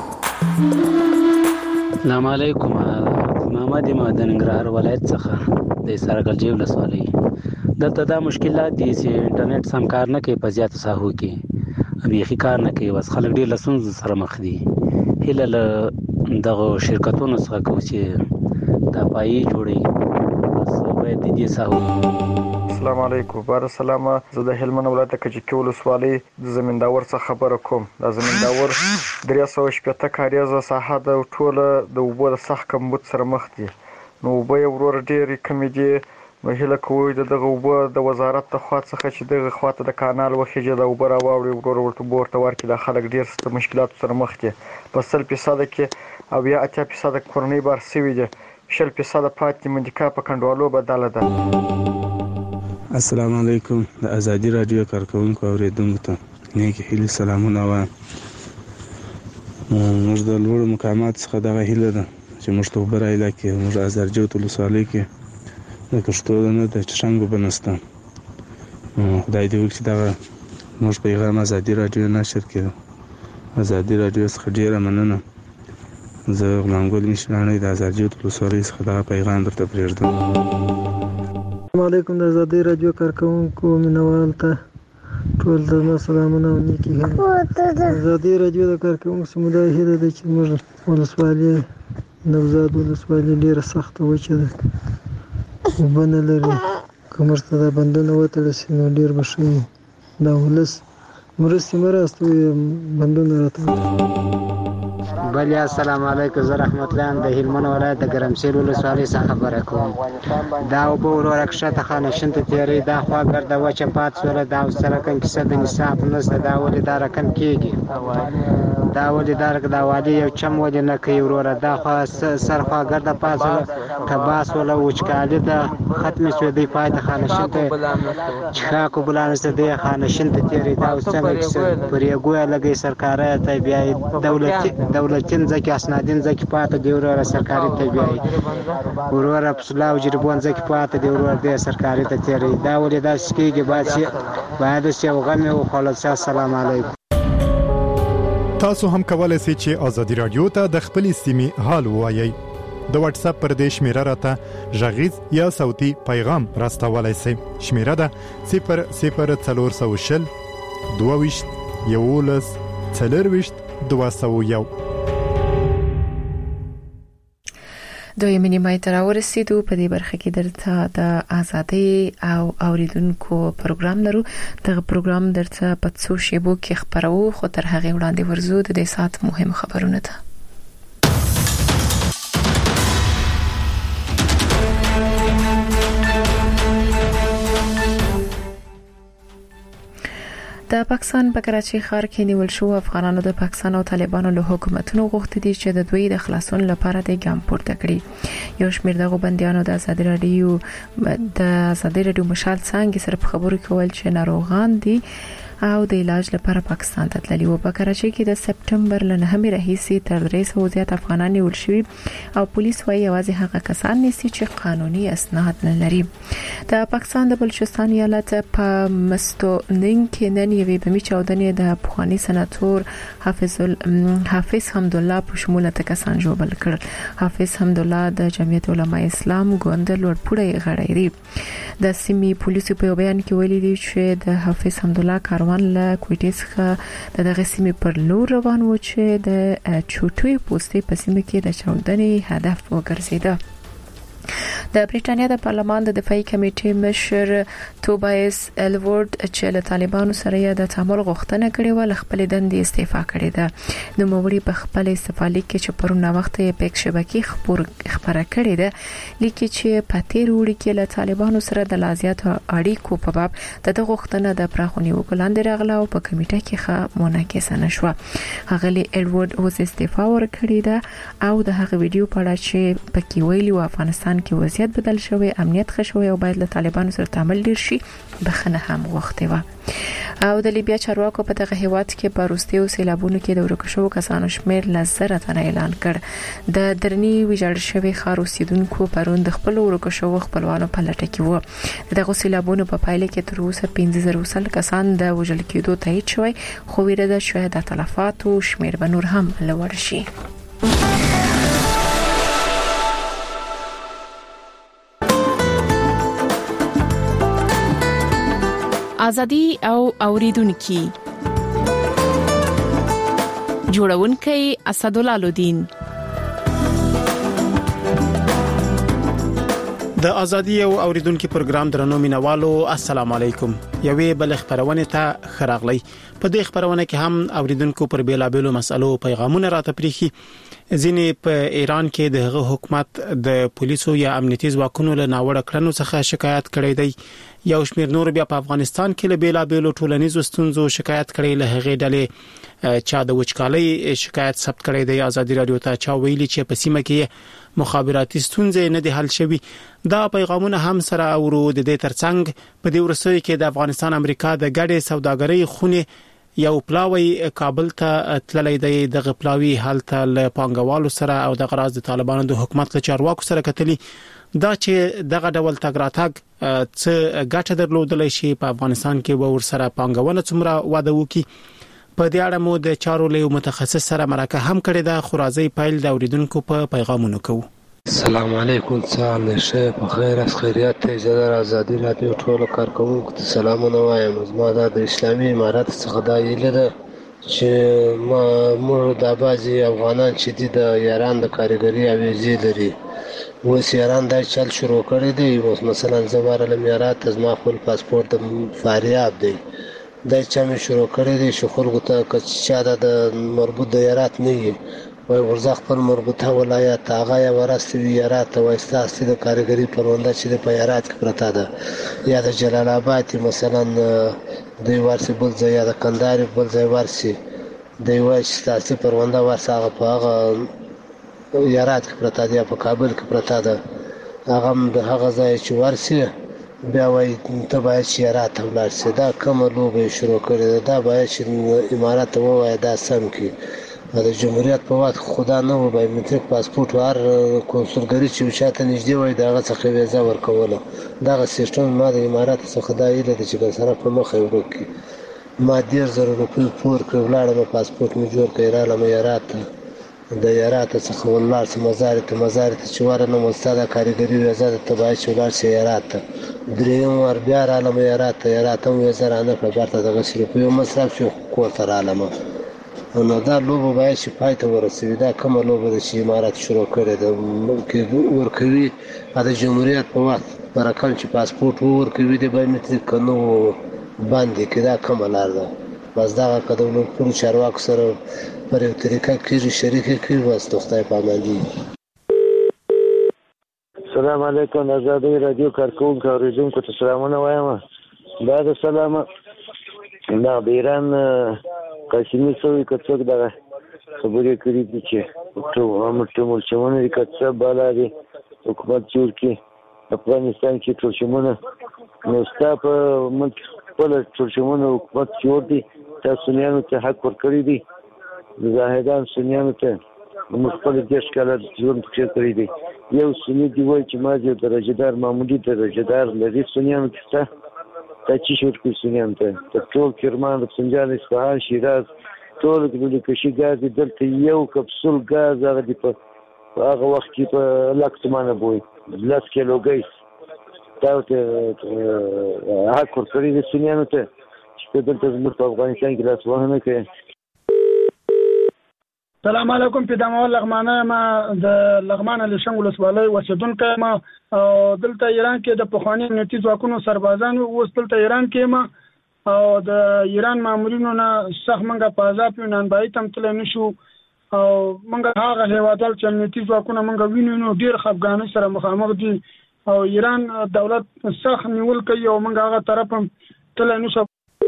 السلام علیکم. محمد امام د ننګرهار ولایت څخه د سرکل جیب لسوالي. دلته دا مشکلات دي چې انټرنیټ سم کار نه کوي په زیاتو ساحو کې، بیخي کار نه کوي، بس خلک ډېر له ستونزو سره مخ دي. هیله له دغه شرکتونو څخه کوو چې دا پایې جوړوي، بس باید د دې ساحو. السلام علیکم. بار سلام. زه د هلمند ولایت کجکي ولسوالۍ د زمینداور څخه خبره کوم. د زمینداور 380 کاریزه ساحه د ټوله د اوبو د سخت کمبود سره مخ دي. نو اوبه یې ورور ډېرې کمې دي. نو هیله کوو د دغه اوبه د وزارت د خوا څخه چې دغه خواته د کانال وخیږي د اوبه راواوړي ورور ورته ورکړي. د خلک ډېر ست مشکلاتو سره مخ دي. په 100% کې او یا 80% کورنۍ بار سوي دي، 20% پاتې منډیکا په کندوالو بدله ده. السلام علیکم. د ازادي رادیو کارکونکو اوریدونکو ته نیک هیله سلامونه وایم. موږ د لوړو مقامات څخه دغه هیله ده چې موږ ته اوبه راایله کړي. موږ ازارجوت ولسوالۍ کې د کښتو نه د چشنګو بنسته. خدای دې وکړي چې دغه موږ پیغام ازادي رادیو نشر کړي. ازادي رادیو څخه ډېره مننه. زه غلام ګل مشراني د ازارجوت ولسوالۍ څخه دغه پیغام درته پرېږدم. السلام علیکم. د ازادي رادیو کارکونکو مینوال ته ټول درنه سلامونه او نیکي هیله. ازادي رادیو د کارکونکو سمدای هیله ده چې موږ ولسوالۍ نوزاد ولسوالۍ ډېره سخته وچه ده، اوبه نه لري. که موږ ته دا بندونه وتړل سي نو ډېر به ښه وي. دا ولس مرستې مه راستوي، بندونه راته بله. السلام علیکم. زه رحمت الله د هلمند ولایت د ګرمسیر ولسوالۍ څخه خبره کوم. دا اوبه ورور کښته خانشین ته تېري، دا خوا ګرده وچه پات سوله، دا سرکن کیسه د نصاب نشته. دا ولې دا رقم کېږي؟ دا ولې دا والي یو چم ولې نه کوي وروره؟ دا خوا سرخوا ګرده پات سوله، کباس وله وچکالي ده ختمې شوې. دوی پای ته خانشین ته چې خاک اوبه نشته دی خانشین ته تېري. دا اوس څنګه کیسه پر یې ګویه لګوي سرکاری ته، بیا یې دولتي ځکه اسنادین ځکه پاته دی وروره سرکاري ته بیایي. وروره پسلا او جربون ځکه پاته دی وروره دی سرکاري ته تېري. دا ولې داسې کېږي؟ باید داسې یو غم یې وخوړل سي. السلام علیکم. تاسو هم کولای شئ چې ازادي رادیو ته د خپل سیمې حال ووایي. د واتس اپ پر دې شمیره راته غږیز یا صوتي پیغام راستولای شئ. شمیره ده 00420 22 11 40 201. دویمه نیمه ته راورسېدو. په دې برخه کې درته د ازادي او اوریدونکو پروګرام لرو. دغه پروګرام درته په څو شیبو کې خبرو، خو تر هغه وړاندې ورزو د دې سات مهم خبرونه ته. د پاکستان په کراچۍ ښار کې نیول شو افغانانو د پاکستان او طالبانو له حکومتونو غوښتي دي چې د دوی د خلاصون لپاره د ګام پورته کړي. یو شمېر دغه بنديانو د ازادي رادیو مشال څنګه سره په خبرو کې ول چې ناروغان دي او د علاج لپاره پاکستان ته تللي وو. په کراچۍ کې د سپټمبر ل 9 راهیسې تر 300 زیات افغانان نیول شوي او پولیس وايي یوازې هغه کسان نیسي چې قانوني اسناد نه لري. د پاکستان د بلوچستان ایالت په مستونین کې نن یوې بمي چاودنې د افغاني سناتور حافظ حمدالله په شمول کسان جوړ کړل. حافظ حمدالله د جمعیت علماء اسلام ګوند لوړپوړی غړی دی. د سیمې پولیسو په بیان کې ویلي دي چې د حافظ حمدالله کاروان له کوټې څخه دغه سیمې پر لور روان و چې د چوټوي پوسټې په سیمه کې د چاودنې هدف وګرځیده. د بریټانیا د پارلمان د دفاعي کمیټې مشر توبایس الورد چې له طالبانو سره د تعامل غوښتنه کړې و خپل دندې استعفا کړې ده. نو موري په خپل استعفا لیک کې چې پرونه وخت یې پک شبکې خبره کړې ده لیکي چې په تیر وړي کې له طالبانو سره د لازیات اړیکو په باب د غوښتنه د پراخونی وکړاندې راغله او په کمیټه کې ښه مناقشه نشوه. هغه الورد اوس استعفا ورکړې ده او د هغه ویډیو په اړه چې پکې ویلي و افغانستان کې وضعیت بدل شوی، امنیت ښه شوی او باید له طالبانو سره تعامل ډیر شي بخنه هم غوښتي و. او د لیبیا چارواکو په دغه هیواد کې په روسیو سیلابونو کې د ورکو شو کسانو شمیر ل 1000 تنه اعلان کړ. د درنی ویجاړ شوی خار اوسیدونکو پرون د خپل ورکو شو خپلوانو په لټه کې و. دغه سیلابونو په پایله کې تر اوسه 15000 کسان د وژل کېدو تایید شوی، خو ویره ده شاید د تلفاتو شمیر به نور هم لوړ شي. ازادي او اوریدونکو جوړونکي اسدالله الدین. د ازادي او اوریدونکو پروګرام درنو مینوالو السلام علیکم. یوې بل خبرونه ته خراغلی. په دې خبرونه کې هم اوریدونکو پر بیلابېلو مسالو پیغامونه راته پریخي. ځینې په ایران کې د حکومت د پولیسو یا امنیتي ځواکونو له ناوړه کړنو څخه شکایت کړی دی. یو شمېر نور بیا په افغانستان کې له بیلابېلو ټولنیزو ستونزو شکایت کړي. له هغې ډلې چا د وچکالۍ شکایت ثبت کړی دی. ازادي رادیو ته چا ویلي چې په سیمه کې مخابراتي ستونزې نه دي حل شوي. دا پیغامونه هم سره اورو. د دې ترڅنګ په دې ورسوي کې د افغانستان امریکا د ګډې سوداګرۍ خونې یو پلاوی کابل ته تللی دی. دغه پلاوی هلته له پانګوالو سره او د غراض د طالبانو د حکومت له چارواکو سره کتلی. دا چې دغه ډول تګ راتګ څه ګټه درلودلی شي په افغانستان کې به ورسره پانګونه څومره واده وکړي. په دې اړه مو د چارو له متخصص سره مرکه هم کړې ده. خرازي پایل د اوریدونکو په پیغامونو کوو. السلام علیکم. سلام شه په خیر اس خیریت ته زړه ازادي رادیو ټول کارکونکو ته سلامونه وایم. زما د اسلامي امارات څخه دا یله چې موږ د بازي افغانان چې د ایران د کارګری اویزي لري اوس ایران دا چل شروع کړی دی. مثلا زماره امارات از ما خپل پاسپورت فاریاب دی دا چې مې شروع کړی دی چې خلکو ته چې د مربوط د ایرات نه وي وای ورځ خپل مربوطه ولایت هغه ورستي ایرات وایستاسي د کارګری پرونده چې په ایرات کې پرتا ده یا د جلال آباد مثلا د ورسي بل ځای یا د کندهار بل ځای ورسي د وایستاسي پرونده ورساغه په هغه ایرات کې پرتا ده یا په کابل کې پرتا ده هغه د هغه ځای چې ورسي بیا وای ته باید چې ایرات ولاړ شي. دا کوم لوبه شروع کړې دا باید چې امارات وای دا سم کې د جمهوریت په وخت خدا نه و بایومټریک پاسپورت هر کنسولګری چې وشاته نږدې وای دغه څخه ویزا ورکوله. دغه سیستم ما د امارات څخه دا ایله چې سره په مخه ورکی ما 10,000 روپۍ پور کړ ولاړم پاسپورت مې جوړ کړ رالم یارات ته د یارات څخه ولاړ سم مزار ته چې ورنه مستاده کاریګری وزا ته تبای چې ولاړ شي یارات ته دریم ور بیا رالم یارات هم وزا نه په برته دغه روپۍ مصرف شو کور ته رالم نو دا لوبه باید چې پای ته ورسوي دا کومه لوبه ده چې امارات شروع کړې ده کې ورکوي د جمهوریت په وخت په رقم چې پاسپورت ورکوي د بایومټریک کنو باندې کې دا کومه لار ده بس دغه قدمونه ټول چارواکو سره پر یو طریقه کېږي شریکه کړي بس د خدای په امان دي. السلام علیکم آزادۍ راډیو کارکوونکو اورېدونکو ته سلامونه وایم. دا د سلامه دا د ایران قاسمي سوی که څوک دغه خبرې کړي دي چې ټولشمونه دي که څه بالا دي حکومت جوړ کړي افغانستان کې ټولشمونه نو ستا په ملک خپل ټولشمونه حکومت جوړ دي تا سنیانو ته حق ورکړی دي زاهدان سنیانو ته موږ خپل 10 کاله ژوند پکې کړی دی یو سني دی وایي چې ما یو درجهدار معمولي درجهدار لري سنیانو ته تا چې شو کې سنیانو ته ټول کرمان سنجان اصفهان شیراز ټول د کشي غاز دلته یو کپسول غاز هغه دی په هغه وخت کې په لکه سمانه بوي 10 کیلو ګیس دا ته حق ورکړی دی سنیانو ته چې دلته زموږ په افغانستان کې لاس وهنه کوي. السلام علیکم پیدامول لغمانه ما د لغمانه لشنګ ولسوالۍ اوسیدونکی ما دلته ایران کې د پخواني امنیتي ځواکونو سربازانو اوس دلته ایران کې ما او د ایران مامورینو نه سخت منګه په عذاب یونانبایي تم تللی نشو او منګه هغه هیوادوال چې امنیتي ځواکونه منګه وینو نو ډېر خفګانۍ سره مخامخ دي او ایران دولت سخت نیول کوي او منګه هغه طرف هم تللی نشو.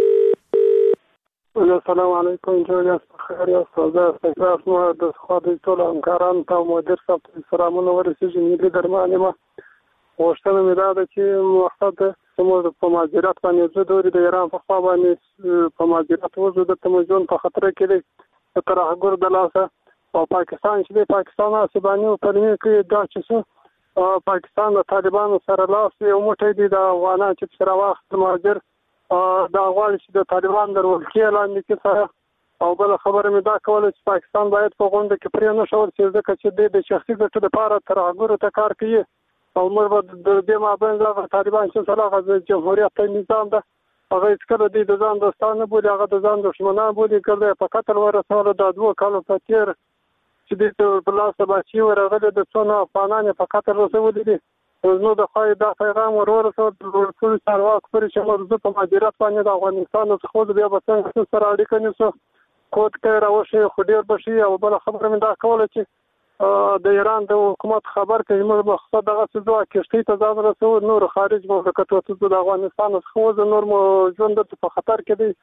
السلام علیکم جوړ خیر یا استاد استاد مو د خو د ټول همکاران ته مدیر صاحب سلامونه ورسېږي ملي درمانه ما وشتنه مې دا چې مقصد موږ په ماجرات باندې زه دوري د ایران په خوا باندې په ماجرات وزو د تمجون په خطر کې دی تر هغه د لاسه او پاکستان چې د پاکستان اسبانیو پرمې کې دا چې پاکستان د طالبانو سره لاس یو موټی دی د افغانان چې سره واخت ماجر دا غواړي چې د طالبان د ولکې اعلان وکړي سره او بل خبره مې دا کوله چې پاکستان باید په غونډه کې پرې نه شول چې ځکه چې د شخصي ګټو لپاره تر هغه ته کار کوي او موږ د دې مابین د طالبان چې سره د جمهوریت نظام ده هغه څکره د ځان دوستانه بولي هغه د ځان دښمنان بولي کړي په قتل ورسول د 2 کالو په تیر چې د بلاسه بچي ورغله د څونه افغانان په قتل رسول دي نو د خای دا پیغام ورسول د ټول چارواک پر چې موږ په ماجرات باندې د افغانستان څخه د بیا بسنګ سره اړیکه نیسو کوټ کې راوشي خو ډیر بشي او بل خبره مې دا کوله چې د ایران د حکومت خبر کوي موږ مقصد دغه څه ځوا کېشتي ته ځان رسو نور خارج مملکت ته د افغانستان څخه نور مو ژوند په خطر کې دی.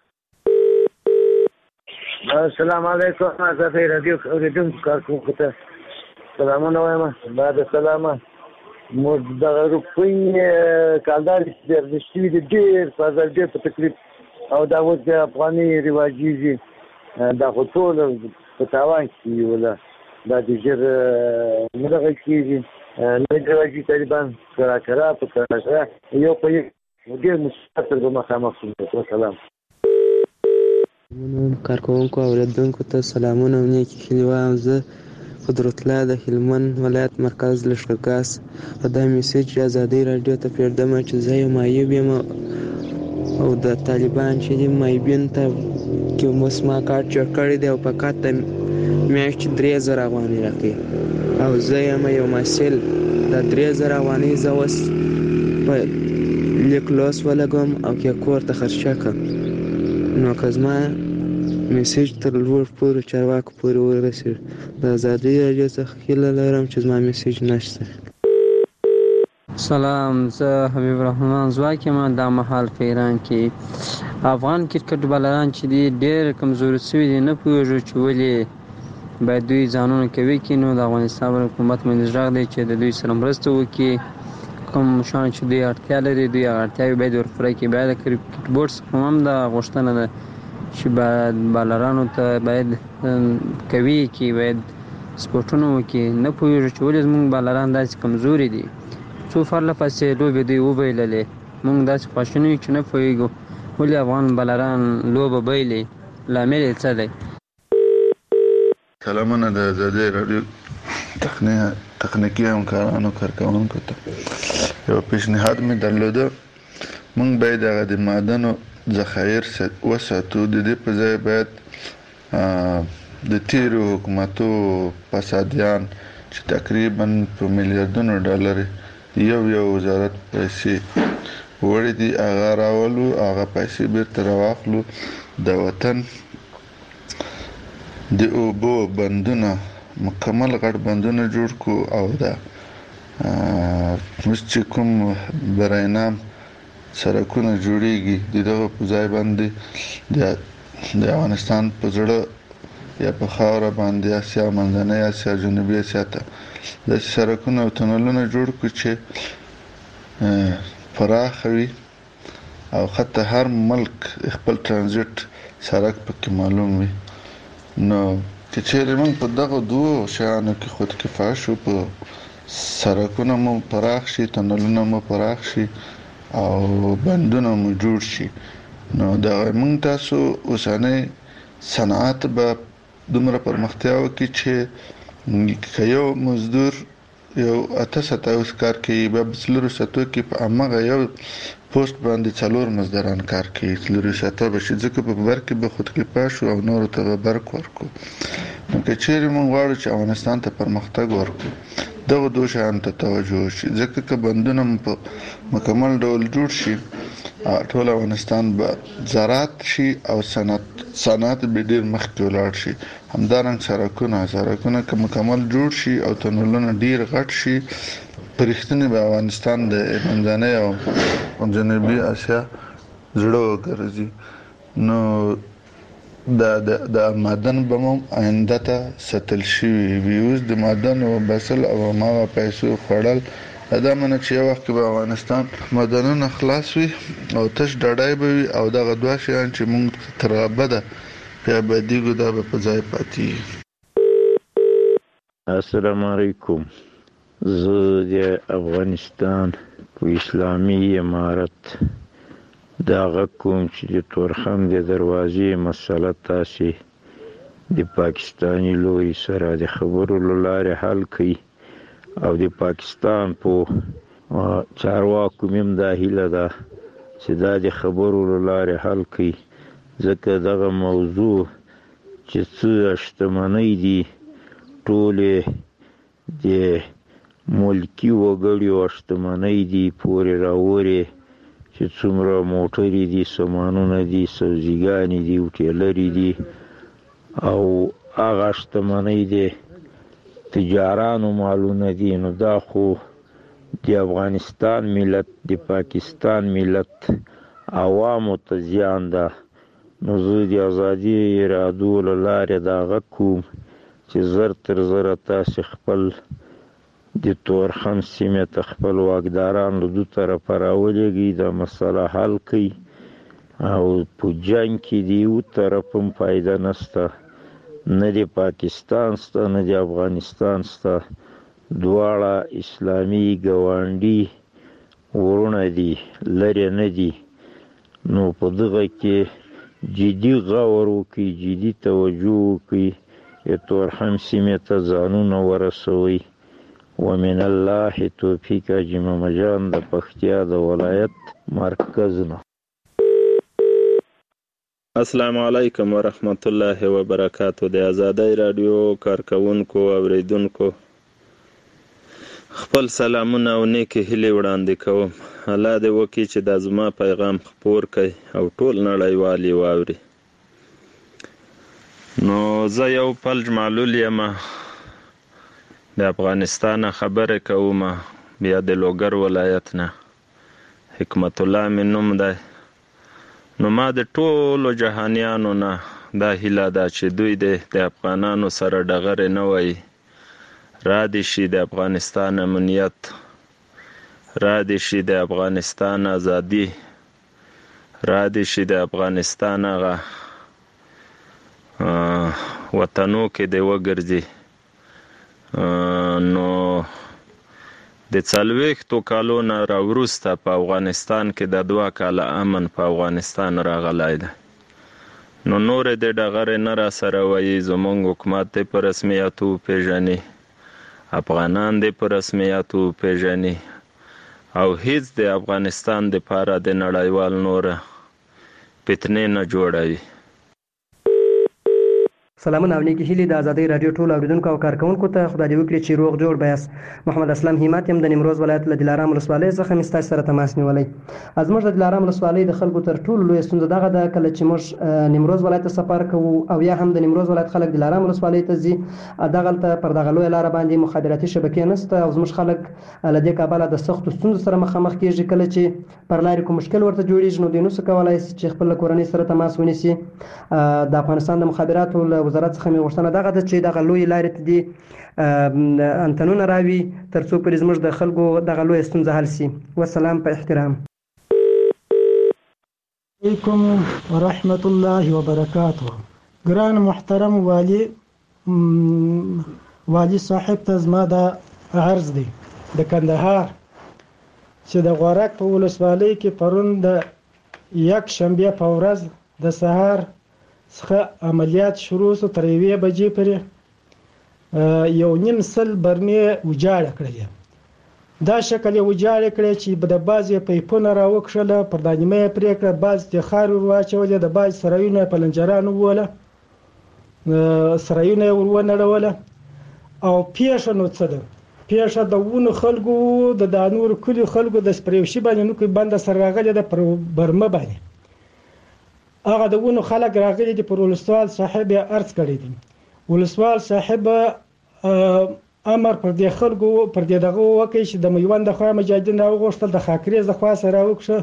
السلام علیکم آزادۍ راډیو اوریدونکو کارکوونکو ته سلامونه وایم. بعد سلامه موږ دغه روپۍ کالدار رښتوي دي ډېر فضل ډېر په تکلیف او دا اوس د افغاني رواجیږي دا خو ټول په تاوان کې ولا دا د ژر نه دغه کېږي نه رواجي طالبان کرا په کرا یو په ډېر مستقل به مخامخ شو. سلام کارکوونکو اوریدونکو ته سلامونه او نیکی ښې وایم. زه قدرت الله د هلمند ولایت مرکز لښکرګاه دا میسج آزادۍ راډیو ته پرېږدم چې زه یو معیوب یم او د طالبان چې دي معیوبین ته کې مسما کارت جوړ کړی دی او په کارت ته میاشت 3000 افغانۍ راکوي او زه یم یو محصل د 3000 افغانۍ زه اوس په لیک لوست ولګوم او کې کور ته خرچه کړم نو که زما میسج تر لوړ پورې چارواکو پورې ورسېږي د ازادۍ راډیو څخه هیله لرم چې زما میسج نشته. سلام زه حبیب الرحمن ځواک یم. دا مهال په ایران کې افغان کرکټ بالران چې دي ډېر کمزوري شوي دي نه پوهېږو چې ولې باید دوی ځانونه کوي کې نو د افغانستان حکومت باندې غږ دی چې د دوی سره مرسته وکړي کوم شان چې دوی اړتیا لري دوی اړتیاوې باید ورپوره کړي. باید د کرکټ بورډ څخه هم دا غوښتنه ده چې باید بالرانو ته باید کوي کې باید سپورټونه وکړي. نه پوهېږو چې ولې زموږ بالران داسې کمزوري دي څو فرله پسې لوبې دوی وبایللې موږ داسې خواشیني یو چې نه پوهېږو ولې افغان بالران لوبه بایلي لامل یې څه دی؟ سلامونه د آزادۍ راډیو تخنیکي همکارانو کارکوونکو ته یو پیشنهاد مې درلوده. موږ باید هغه د معدنو ذخایر وساتو. د دې په ځای باید د تیرو حکومتو فسادیان چې تقریبا په میلیارډونو ډالر یو وزارت پیسې وړي دي هغه راولو، هغه پیسې بیرته راواخلو، د وطن د اوبو بندونه مکمل غټ بندونه جوړ کو او دا چې کوم براینام سړکونه جوړیږي دغه په ځای باندې د افغانستان په زړه یا په خاوره باندې اسیا منځنۍ اسیا جنوبي اسیا ته د سړکونو او تونلونو جوړ کو چې پراخ وي او حتی هر ملک خپل ترانزیت سړک پکې معلوم وي. نو چې چیرې موږ په دغه دوه شیانو کې خود کفایه شو، په سړکونه مو پراخ شي، تونلونه مو پراخ شي او بندونه مو جوړ شي، نو دا موږ تاسو اوسنۍ صنعت به دومره پرمختیا وکړي چې یو مزدور یو 8 کار کوي به 3 کې په امغه یو پوسټ باندې 4 مزدوران کار کوي. 3 به شي ځکه په بر کې به خود کفایه شو او نور ته به برک ورکو. نو که چیرې موږ غواړو چې افغانستان ته پرمختګ ورکو دغه دوه شیانو ته توجه وشي، ځکه که بندونه په مکمل ډول جوړ شي ټول افغانستان به زراعت شي او صنعت به ډیر مخکې ولاړ شي. همدارنګ سړکونه که مکمل جوړ شي او تونلونه ډیر غټ شي، پرښتنه به افغانستان د منځنۍ او جنوبي اسیا زړه وګرځي. نو د معدن بم آینده ته ساتل شي وي. اوس د معدن او بسل او ما پیسو خړل دا منه چې یو وخت به افغانستان معدنونه خلاص وي او تش ډډای به وي او دغه دوه شیان چې موږ تر ابده په ابدیګو دا به په ځای پاتې. السلام علیکم. زه د افغانستان په اسلامي امارت دغه کوم چې د تورخم د دروازې مسله تاسې د پاکستاني لوري سره د خبرو له لارې حل کړي او د پاکستان په چارواکو مم دا هیله ده چې دا د خبرو له لارې حل کړي، ځکه دغه موضوع چې څه شتمنۍ دي ټولې د ملکی وګړو شتمنۍ دي پورې راوړي، چې څومره موټرې دي، سامانونه دي، سبزیګانې دي، هوټلرې دي او هغه شتمنۍ دي تجارانو مالونه دي. نو دا خو د افغانستان ملت د پاکستان ملت عوامو ته زیان ده. نو زه د ازادي رادیو له لارې دغه کوم چې زر تر زره تاسې خپل د تورخم سیمې ته خپل واکداران له دو طرفه راولېږي، دا مسله حل کړي او په جنګ کې د یو طرف هم فایده نشته، نه د پاکستان سته نه د افغانستان سته، دواړه اسلامي ګاونډي ورونه دي، لرې نه دي. نو په دغه کې جدي غور وکړي، جدي توجه وکړي، د تورخم سیمې ته ځانونه ورسوي. ومن الله توفیق. جمع مجان د پکتیا د ولایت مرکز نه. السلام علیکم ورحمت الله وبرکاتو. د آزادۍ رادیو کارکونکو او اوریدونکو خپل سلامونه او نیکې هیلې وړاندې کوم. الله دې وکړي چې دا زما پیغام خپور کړي او ټول نړیوال یې واوري. نو زه یو فلج معلول یم، د افغانستان خبرې کوم، بیا د لوګر ولایت نه. حکمت الله مې نوم دی. نو ما د ټولو جهانیانو نه دا هیله ده چې دوی د افغانانو سره ډغرې نه وایي، را دې شي د افغانستان امنیت، را دې شي د افغانستان ازادي، را دې شي د افغانستان هغه وطنو کې دی وګرځي. نو د 40 کالو نه راوروسته په افغانستان کې د 2 کاله امن په افغانستان راغلی دی. نو نور د ډغرې نه را سره وایي زمونږ حکومت د په رسمیاتو پیژني، افغانان د په رسمیاتو پیژني او هیڅ د افغانستان د پاره د نړیوال نور فتنې نه جوړوي. سلامونه او نیکی هیلې د ازادۍ رادیو ټول اوریدونکو او کارکونکو ته خدای دې وکړي چې روغ جوړ بیاست. محمد اسلام همت يم د نیمروز ولایت له دلارام ولسوالۍ څخه مستاش سره تماس نیولای. ازموږ د دلارام ولسوالۍ د خلکو تر ټولو لوی ستونزه دغه ده کله چې موږ نیمروز ولایت ته سفر کوو او یا هم د نیمروز ولایت خلک دلارام ولسوالۍ ته ځي دغلته پر دغه لوی لار باندې مخابراتي شبکې نشته او زموږ خلک له دې کابله د سختو ستونزو سره مخامخ کیږي. کله چې پر لارې کوم مشکل ورته جوړیږي نو دوی نو څه کولای شي چې خپل کورنۍ سره تماس ونیسي. د افغانستان د مخابراتو وزارت څخه مې غوښتنه دغه ده چې دغه لوی لارې ته دي انتنونه راوي ترڅو پرې زموږ د خلکو دغه لوی ستونزه حل شي. والسلام په احترام. علیکم ورحمت الله وبرکاته. ګران محترم والی صاحب ته زما د عرض دی د کندهار چې د غورک په ولسوالۍ کې پرون د یک شنبه په ورځ د سهار څخه عملیات شروع شو تر 1 بجې پورې 1.5 برمې وجاړه کړې. دا شکل یې وجاړه کړې چې د بازي پیپونه راوکښله پر دانیمه پرې کړه باز د خار واچولې د باز سرایونه په لنجرانو وله سرایونه ورونړوله او پیښه نو څه ده پیښه د ونو خلکو د دانور کلی خلکو د سپریوشي باندې نو کې بند سره راغله د برمه باندې هغه د ونو خلک راغلي دي پر ولسوال صاحب ارز کړی دي. ولسوال صاحب امر پر دې خلکو پر دې دغه وکي چې د میوند خو مجاهدین راوغښتل د خاکریز د خوا سره راوښه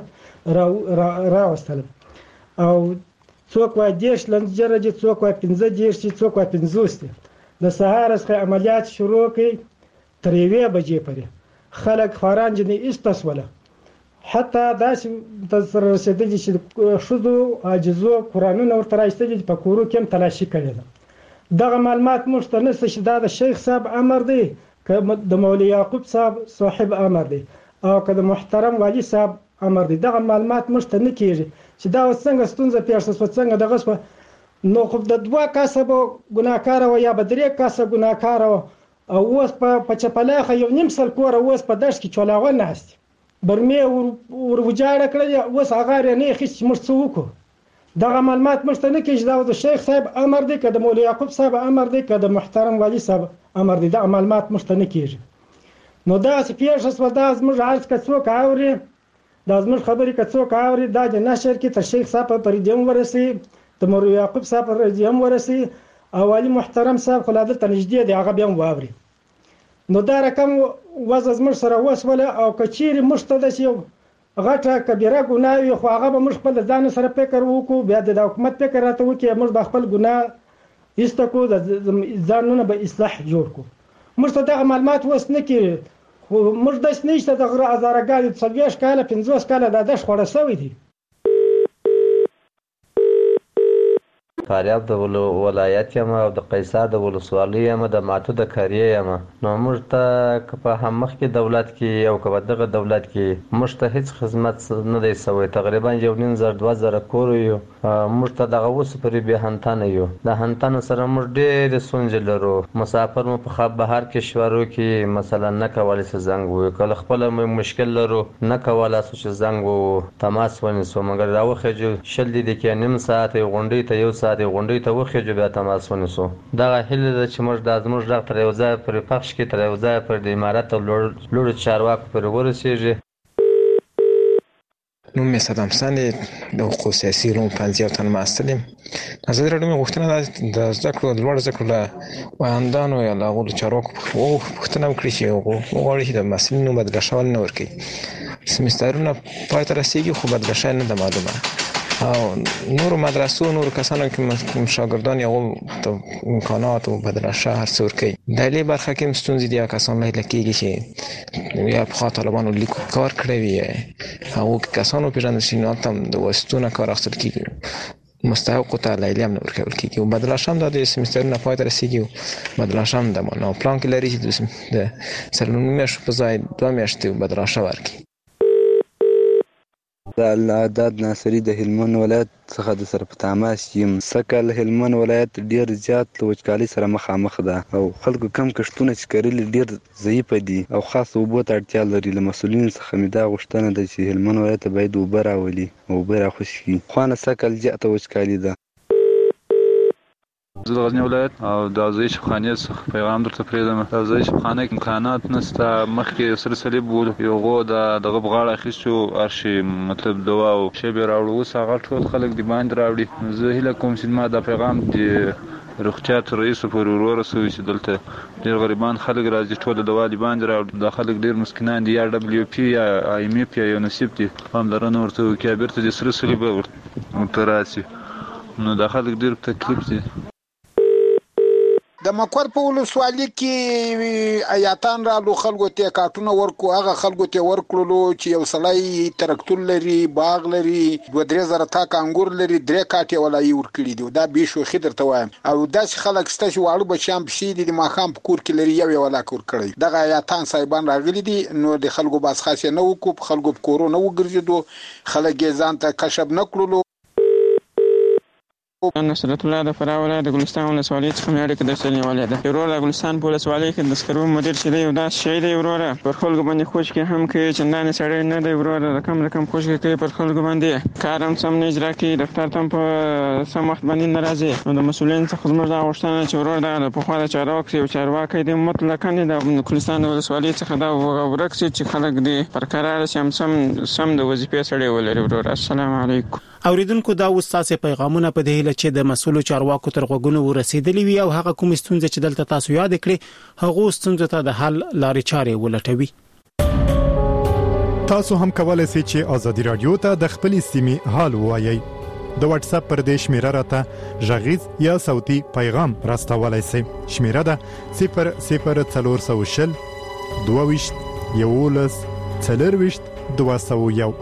راوستل او څوک وای دیش لنجره دي څوک وای 15 دیش څوک وای 50 د سهار څخه عملیات شروع کړي تر 1 بجې پورې خلک خاران جنې استسوله حتی داسې تر رسیدلی چې شذو عاجزو قرانونه ورته راځي په کورو کې تلاشي کړي. دغه معلومات مشته نشته چې دا د شیخ صاحب امر دی که د مولوی یعقوب صاحب امر دی او که د محترم والی صاحب امر دی. دغه معلومات مشته نه کیږي چې دا څنګه ستونزه پیښ شوه څنګه دغه نو خو د 2 کسبو ګناکار او یا به 3 کسب ګناکار او اوس په چپلاخه 1.5 سل کور اوس په داش کې چولاغه نهست برمه ور وجاړه کړی اوس هغه نه هیڅ مرڅوک. دغه معلومات مشته نه کیږي دا د شیخ صاحب امر دی که د مولوی یعقوب صاحب امر دی که د محترم والی صاحب امر دی. دا معلومات مشته نه کیږي. نو دا پیښه سو دا زموږ عرض کڅوک اوري دا زموږ خبرې کڅوک اوري دا د نشر کې تر شیخ صاحب پر دې ورسي د مولوی یعقوب صاحب پر دې ورسي او والی محترم صاحب خلاصه تنجدي دی هغه بیا واوري. نو دا رقم وزز مر سره وسوله او کچيري مشته د یو غټه کبیره ګناه خو هغه به مش خپل ځان سره فکر وکړو بیا د حکومت فکر راته وکړي مش به خپل ګناه ایستکو د ځانونه به اصلاح جوړ کو. مشته دغه معلومات وس نه کیږي خو مش د نشته د غره ازارګال 40 کاله 50 کاله د داش خوړه سوی دي. فاریاب د ولایت یم او د قیصر د ولسوالۍ یم د ماتو د کاریه یم نو موږ ته په هم مخ کې دولت کې او که دغه دولت کې موږ ته هیڅ خدمت نه دی سوی تقریبا 1.5-2 کور یو موږ ته دغه اوس پرې به هنتانه یو د هنتانه سره موږ ډېر سونج لرو مسافر مو په خاب بهر کې شوارو کې مثلا نه کولای څه زنګ وو کله خپل مشکل لرو نه کولای څه زنګ وو تماس ونیسو مګر راوخه جو شل دي کې نیم ساعت غونډې ته یو ساعت غونډې ته وخېږو بیا تماس ونیسو. دغه هیله ده چې موږ د زموږ غږ تر یو ځای پورې پخش کړي تر یو ځای پر د امارت او لوړو چارواکو پورې ورسېږي. نوم مې صدام حسین د حقوق سیاسي علومو پوهنځي یو تن محصل یم. ازادي راډیو مې غوښتنه ده د زده کړو د لوړ زده کړو له ویاندانو یا له هغو چارواکو پوښتنه وکړي چې وغواړي چې د محصلینو بدګشا ولې نه ورکوي. سمسترونه پای ته رسېږي خو بدګشا نه ده معلومه او نور مدرسو نور کسانو که شاگردان یا امکانات و بدرشه هر څه ورکوي د دې برخه کې ستونزې دي کسان لیدل کېږي چې یا په طالبانو لیکو کار کړی وي هغو کسانو پیژندل شي نو هم د واسطو نه کار اخیستل کېږي مستحق ته لایلې هم ورکول کیږي او بدلاشم د سمستر نه پای ته رسیږي بدلاشم د نو پلان کې لري چې د سرلون میاشت په ځای 2 میاشتې بدلاشم ورکړي. د العداد ناصری د هلمند ولایت څخه د سر په تماس یم. سکل هلمند ولایت ډیر زیات وچکالي سره مخامخ ده او خلکو کم کښتونه چې کرلي ډیر ضعیف دي او خاص اوبو ته اړتیا لري. له مسؤلینو څخه مې دا غوښتنه ده چې هلمند ولایت باید اوبه راولي او اوبه راخوشي. خوانه سکل زیاته وچکالي ده. زه د غزنی ولایت او د ځای شفخانې څخه پیغام درته پرېږدم. د ځای شفخانه کې امکانات نشته. مخکې سره صلیب یو غو دغه بغاړه اخیستو ارشي مطلب دوا او شی به راوړو. اوس هغه ټول خلک د باندې راوړي. زه هیله کوم چې ما دا پیغام د روغتیا رئیس پر ورسوي چې دلته ډېر غریبان خلک راځي ټول دوا د باندې راوړي. دا خلک ډېر مسکینان دي. یا دبليو پی یا آی ام پی یا نصیب دي پاملرنه ورته وکړي بیرته د سره صلیب ورته راسي. نو دا خلک ډېر تکلیف دي. د مکور په ولسوالۍ کې آیاتان رالو خلکو ته کارتونه ورکو. هغه خلکو ته ورکړلو چې یو سړی ترکتور لري باغ لري 2-3 تاک انګور لري 3 کاټي ولای ورکړي دي. دا به شو خضر ته وایم او داس خلک ستاسو واړو بچام پسې دي ماخام په کور کې لري یو ولا کور کړی. دغه آیاتان صاحبان راغلي دي نو د خلکو باس خاصه نه وکړو خلکو په کورو نه وګرځیدو خلک ځان ته کشف نه کړلو. نصرت الله د فراه ولایت د ګلستان ولسوالۍ څخه مې اړیکه درسره نیولې ده. ورور د ګلستان په ولسوالۍ کې د سکرو مدیر چې دی یو داس شی دی وروره پر خلکو باندې خوش کې هم کې چندانې سړی نه دی وروره د کم خوش کې پر خلکو باندې کار هم سم نه اجرا کوي. دفتر ته په سم وخت باندې نه راځي. نو د مسؤلین څخه زموږ دا غوښتنه چې ورور د پخوا د چارواکي او چارواکي د مطلقاً د ګلستان ولسوالۍ څخه دا ورکسي چې خلک دی پر قرار سم د وظیفې سره ولري. ورور السلام علیکم. اوریدونکو دا وستاسه پیغامونه په دې هله چې د مسولو چارواکو تر غوګونو ورسېدلې وي او هغه کوم ستونزې چې دلته تاسو یاد کړئ هغه ستونزې ته د حل لارې چارې ولټوي. تاسو هم کولای شئ چې ازادي رادیو ته د خپل سیمې حال وایي. د واتس اپ پر دې شمیره راته ژغیز یا صوتي پیغام راستولای شئ. شمیره ده 00420 22 11 40 201.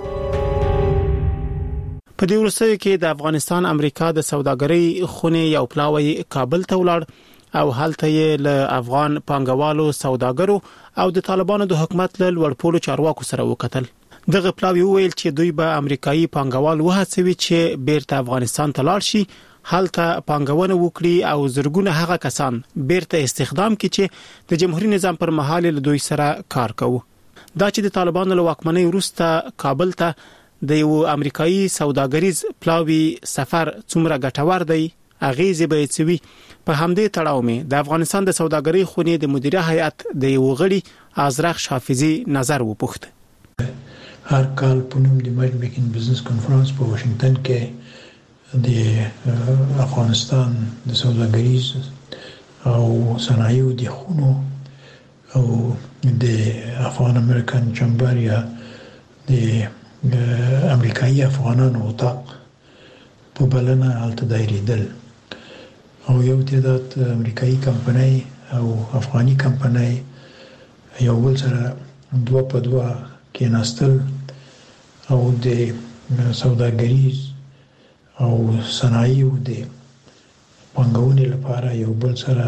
په دې ورسره کې د افغانستان امریکا د سوداګرۍ خونې یو پلاوی کابل ته ولاړ او هلته یې له افغان پانګوالو سوداګرو او د طالبانو د حکومت له لوړپوړو چارواکو سره وکتل. دغه پلاوی ویل چې دوی به امریکایي پانګوال وهڅوي چې بیرته افغانستان ته لاړ شي هلته پانګونه وکړي او زرګونه هغه کسان بیرته استخدام کړي چې د جمهوریت نظام پر مهال له دوی سره کار کوي. دا چې د طالبانو له واکمنۍ وروسته کابل ته د یو امریکایي سوداګریز پلاوی سفر څومره ګټور دی اغیزه به یې په همدې تړاو مې د افغانستان د سوداګرۍ خونې د مدیره هیئت د یو غړي ازرق حافظي نظر وپوښت. هر کال په نوم د مرج میکینګ بزنس کانفرنس په واشنگټن کې د افغانستان د سوداګریز او صنایعو د خونو او د افغان امریکن چمبر یا د امریکایي افغانانو اتاق په بلنه هلته دایریدل او یو تعداد امریکایي کمپنۍ او افغاني کمپنۍ یو بل سره 2 په 2 کېناستل او د سوداګریز او صنایعو د پانګونې لپاره یو بل سره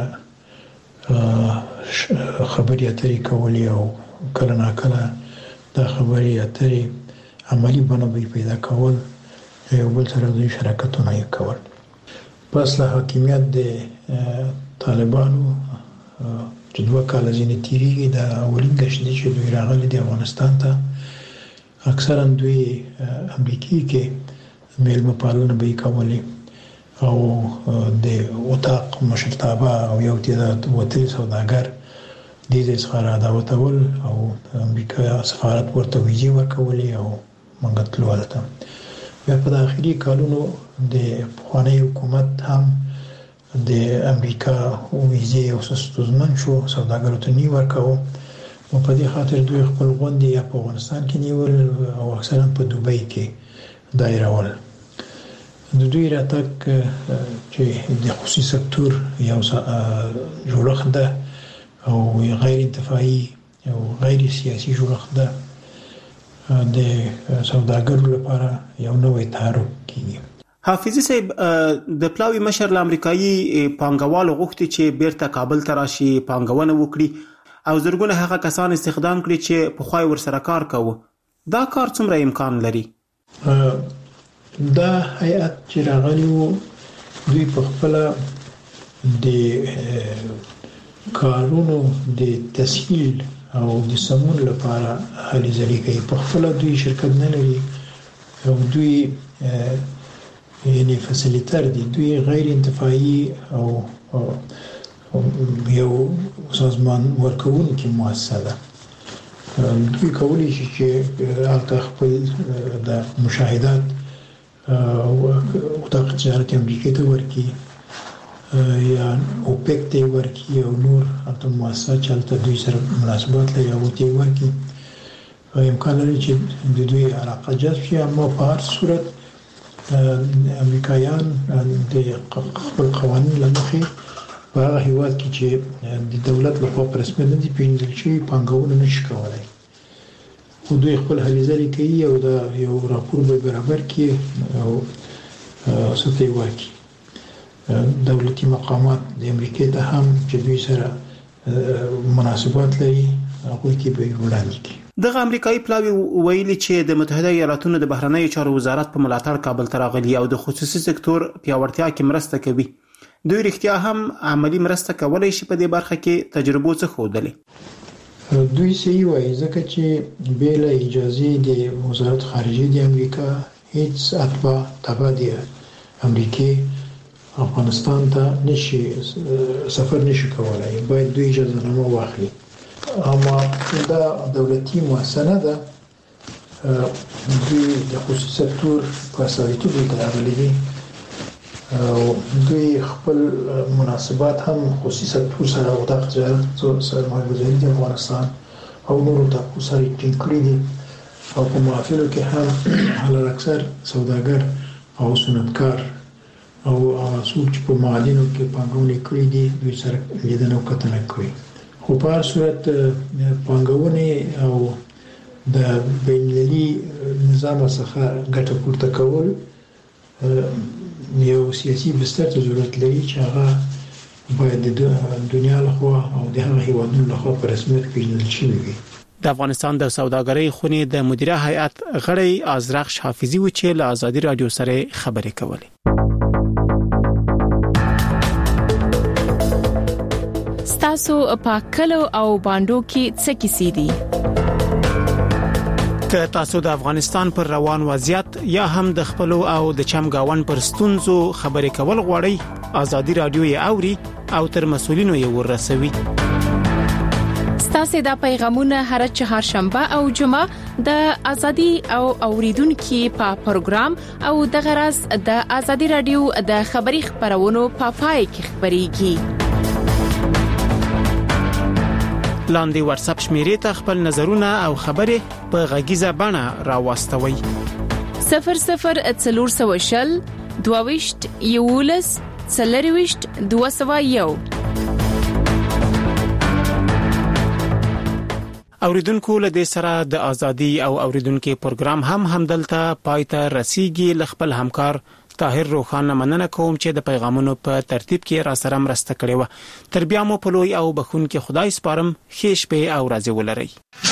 خبرې اترې کولې او کله ناکله دا خبرې اترې عملی بڼه پیدا کول یو بل سره د شراکتونه کول. پس له حاکمیت د طالبانو چې 2 کال ځینې تیریږي د اولین غشت چې دوی راغلي د افغانستان ته اکثرا دوی امریکای کې میلمه پالنه به کوي او د اتاق مشرتابه او یو تعداد وتل سوداګر د دې څخه راوتول او امریکا سفارت ورته ویزه ورکولې او منګتلو ولته. بیا په داخلي کالونو د پخوانی حکومت هم د امریکا ویزه او سستوزمن شو سوداګرو ته نی ورکاو او په دې خاطر دوی خپل غونډې یا په افغانستان کې نیول او اکثرا په دوبۍ کې دایره ول. د دوی راتګ چې د خصوصي سکتور یو جوړښت ده او غیر انتفاعي او غیر سیاسي جوړښت ده د سوداګرو لپاره یو نوې تحرک کیږي. حافظي صاحب د پلاوی مشر ل امریکایي پانګوالو غوښتي چې بیرته کابل ته راشي پانګونه وکړي او زرګونه هغه کسان استخدام کړي چې په خوای ورسره کار کوي. دا کار څومره امکان لري؟ دا هیئت چې راغلی وو دوی په خپل د کارونو د تسهیل او د سمون لپاره هلې ځلې کوي. په خپل دوی شرکت نه لري او دوی یعنی فسیلیټر دي، دوی غیر انتفاعي او یو سازمان ورکوونکې مؤسسه ده. دوی کولی شي چې هلته خپل د مشاهدات وطاق تجارت امریکې ته ورکړي یا اوپیک ته ورکړي او نور هلته مؤسسه چې هلته دوی سره مناسبات لري هغو ته یې ورکړي. امکان لري چې د دوی علاقه جذب شي، اما په هر صورت امریکایان د خپل قوانین له مخې په هغه هیواد کې چې د دولت لخوا په رسمیت نه دي پیژندل شوي پانګونه نشي کولی، خو دوی خپل هلې ځلې کوي او دا یو راپور به برابر کړي او څه ته یې ورکړي. دولتي مقامات د امریکې ته هم چې دوی سره مناسبات لري هغوی کې به یې وړاندې کړي. دغه امریکایي پلاوی ویلي چې د متحده ایالاتونو د بهرنیو چارو وزارت په ملاتړ کابل ته راغلي او د خصوصي سکتور پیاوړتیا کې مرسته کوي. دوی رښتیا هم عملی مرسته کولای شي په دې برخه کې تجربو څه ښودلې؟ دوی صحیح وایي ځکه چې بې له اجازې د وزارت خارجه د امریکا هیڅ تبع د امریکې افغانستان ته نشي سفر نشي کولای، باید دوی اجازه نامه واخلي. اما دا دولتي مؤسسه نه ده، دوی د خصوصي سکتور په استازیتوب کې راغلي دي او دوی خپل مناسبات هم خصوصي سکتور سره او د تجارت سره مګزاري د افغانستان او نورو تاسو سره ټینګ کړی دي او په محافلو کې هم علي اکثر سوداګر او صنعتکار او څوک چې په معادنو کې پانګونه کړې دي دوی سره لیدنه او کتنه کوي. خو په هر صورت پانګونه او د بین‌المللي نظام څخه ګټه پورته کول یو سیاسي بستر ته ضرورت لري چې هغه باید د دنیا لخوا او د هغه هیوادونو لخوا په رسمیت پیژندل شوی وي. د افغانستان د سوداګرۍ خونې د مدیره هیئت غړی ازرخش حافظي و چې له ازادي رادیو سره خبرې کولې. تاسو په کلو او باندو کې څه کیسې دي؟ که تاسو د افغانستان پر روان وضعیت یا هم د خپل او د چمګاون پر ستونزو خبرې کول غواړئ، ازادي رادیو یې اوري او تر مسؤلینو یې ورسوي. ستاسو د پیغامونه هر چهارشنبه او جمعه د ازادي او اوریدونکو په پروګرام او د غرض د ازادي رادیو د خبري خبرونو په پای کې خبريږي. لاندې واتس اپ شمیرې ته خپل نظرونه او خبرې په غږیزه بڼه راوستوي. 0040 22 یولس 40 201. اوریدونکو له دې سره د ازادي او اوریدونکو پروګرام هم دلته پایته رسیدي. خپل همکار طاهر روخان مننه کوم چې د پیغامونو په ترتیب کې را سره مرسته کړې و. تر بیا مو په لوی او بخون کې خدای سپارم. ښه شپه او ورځ ولرئ.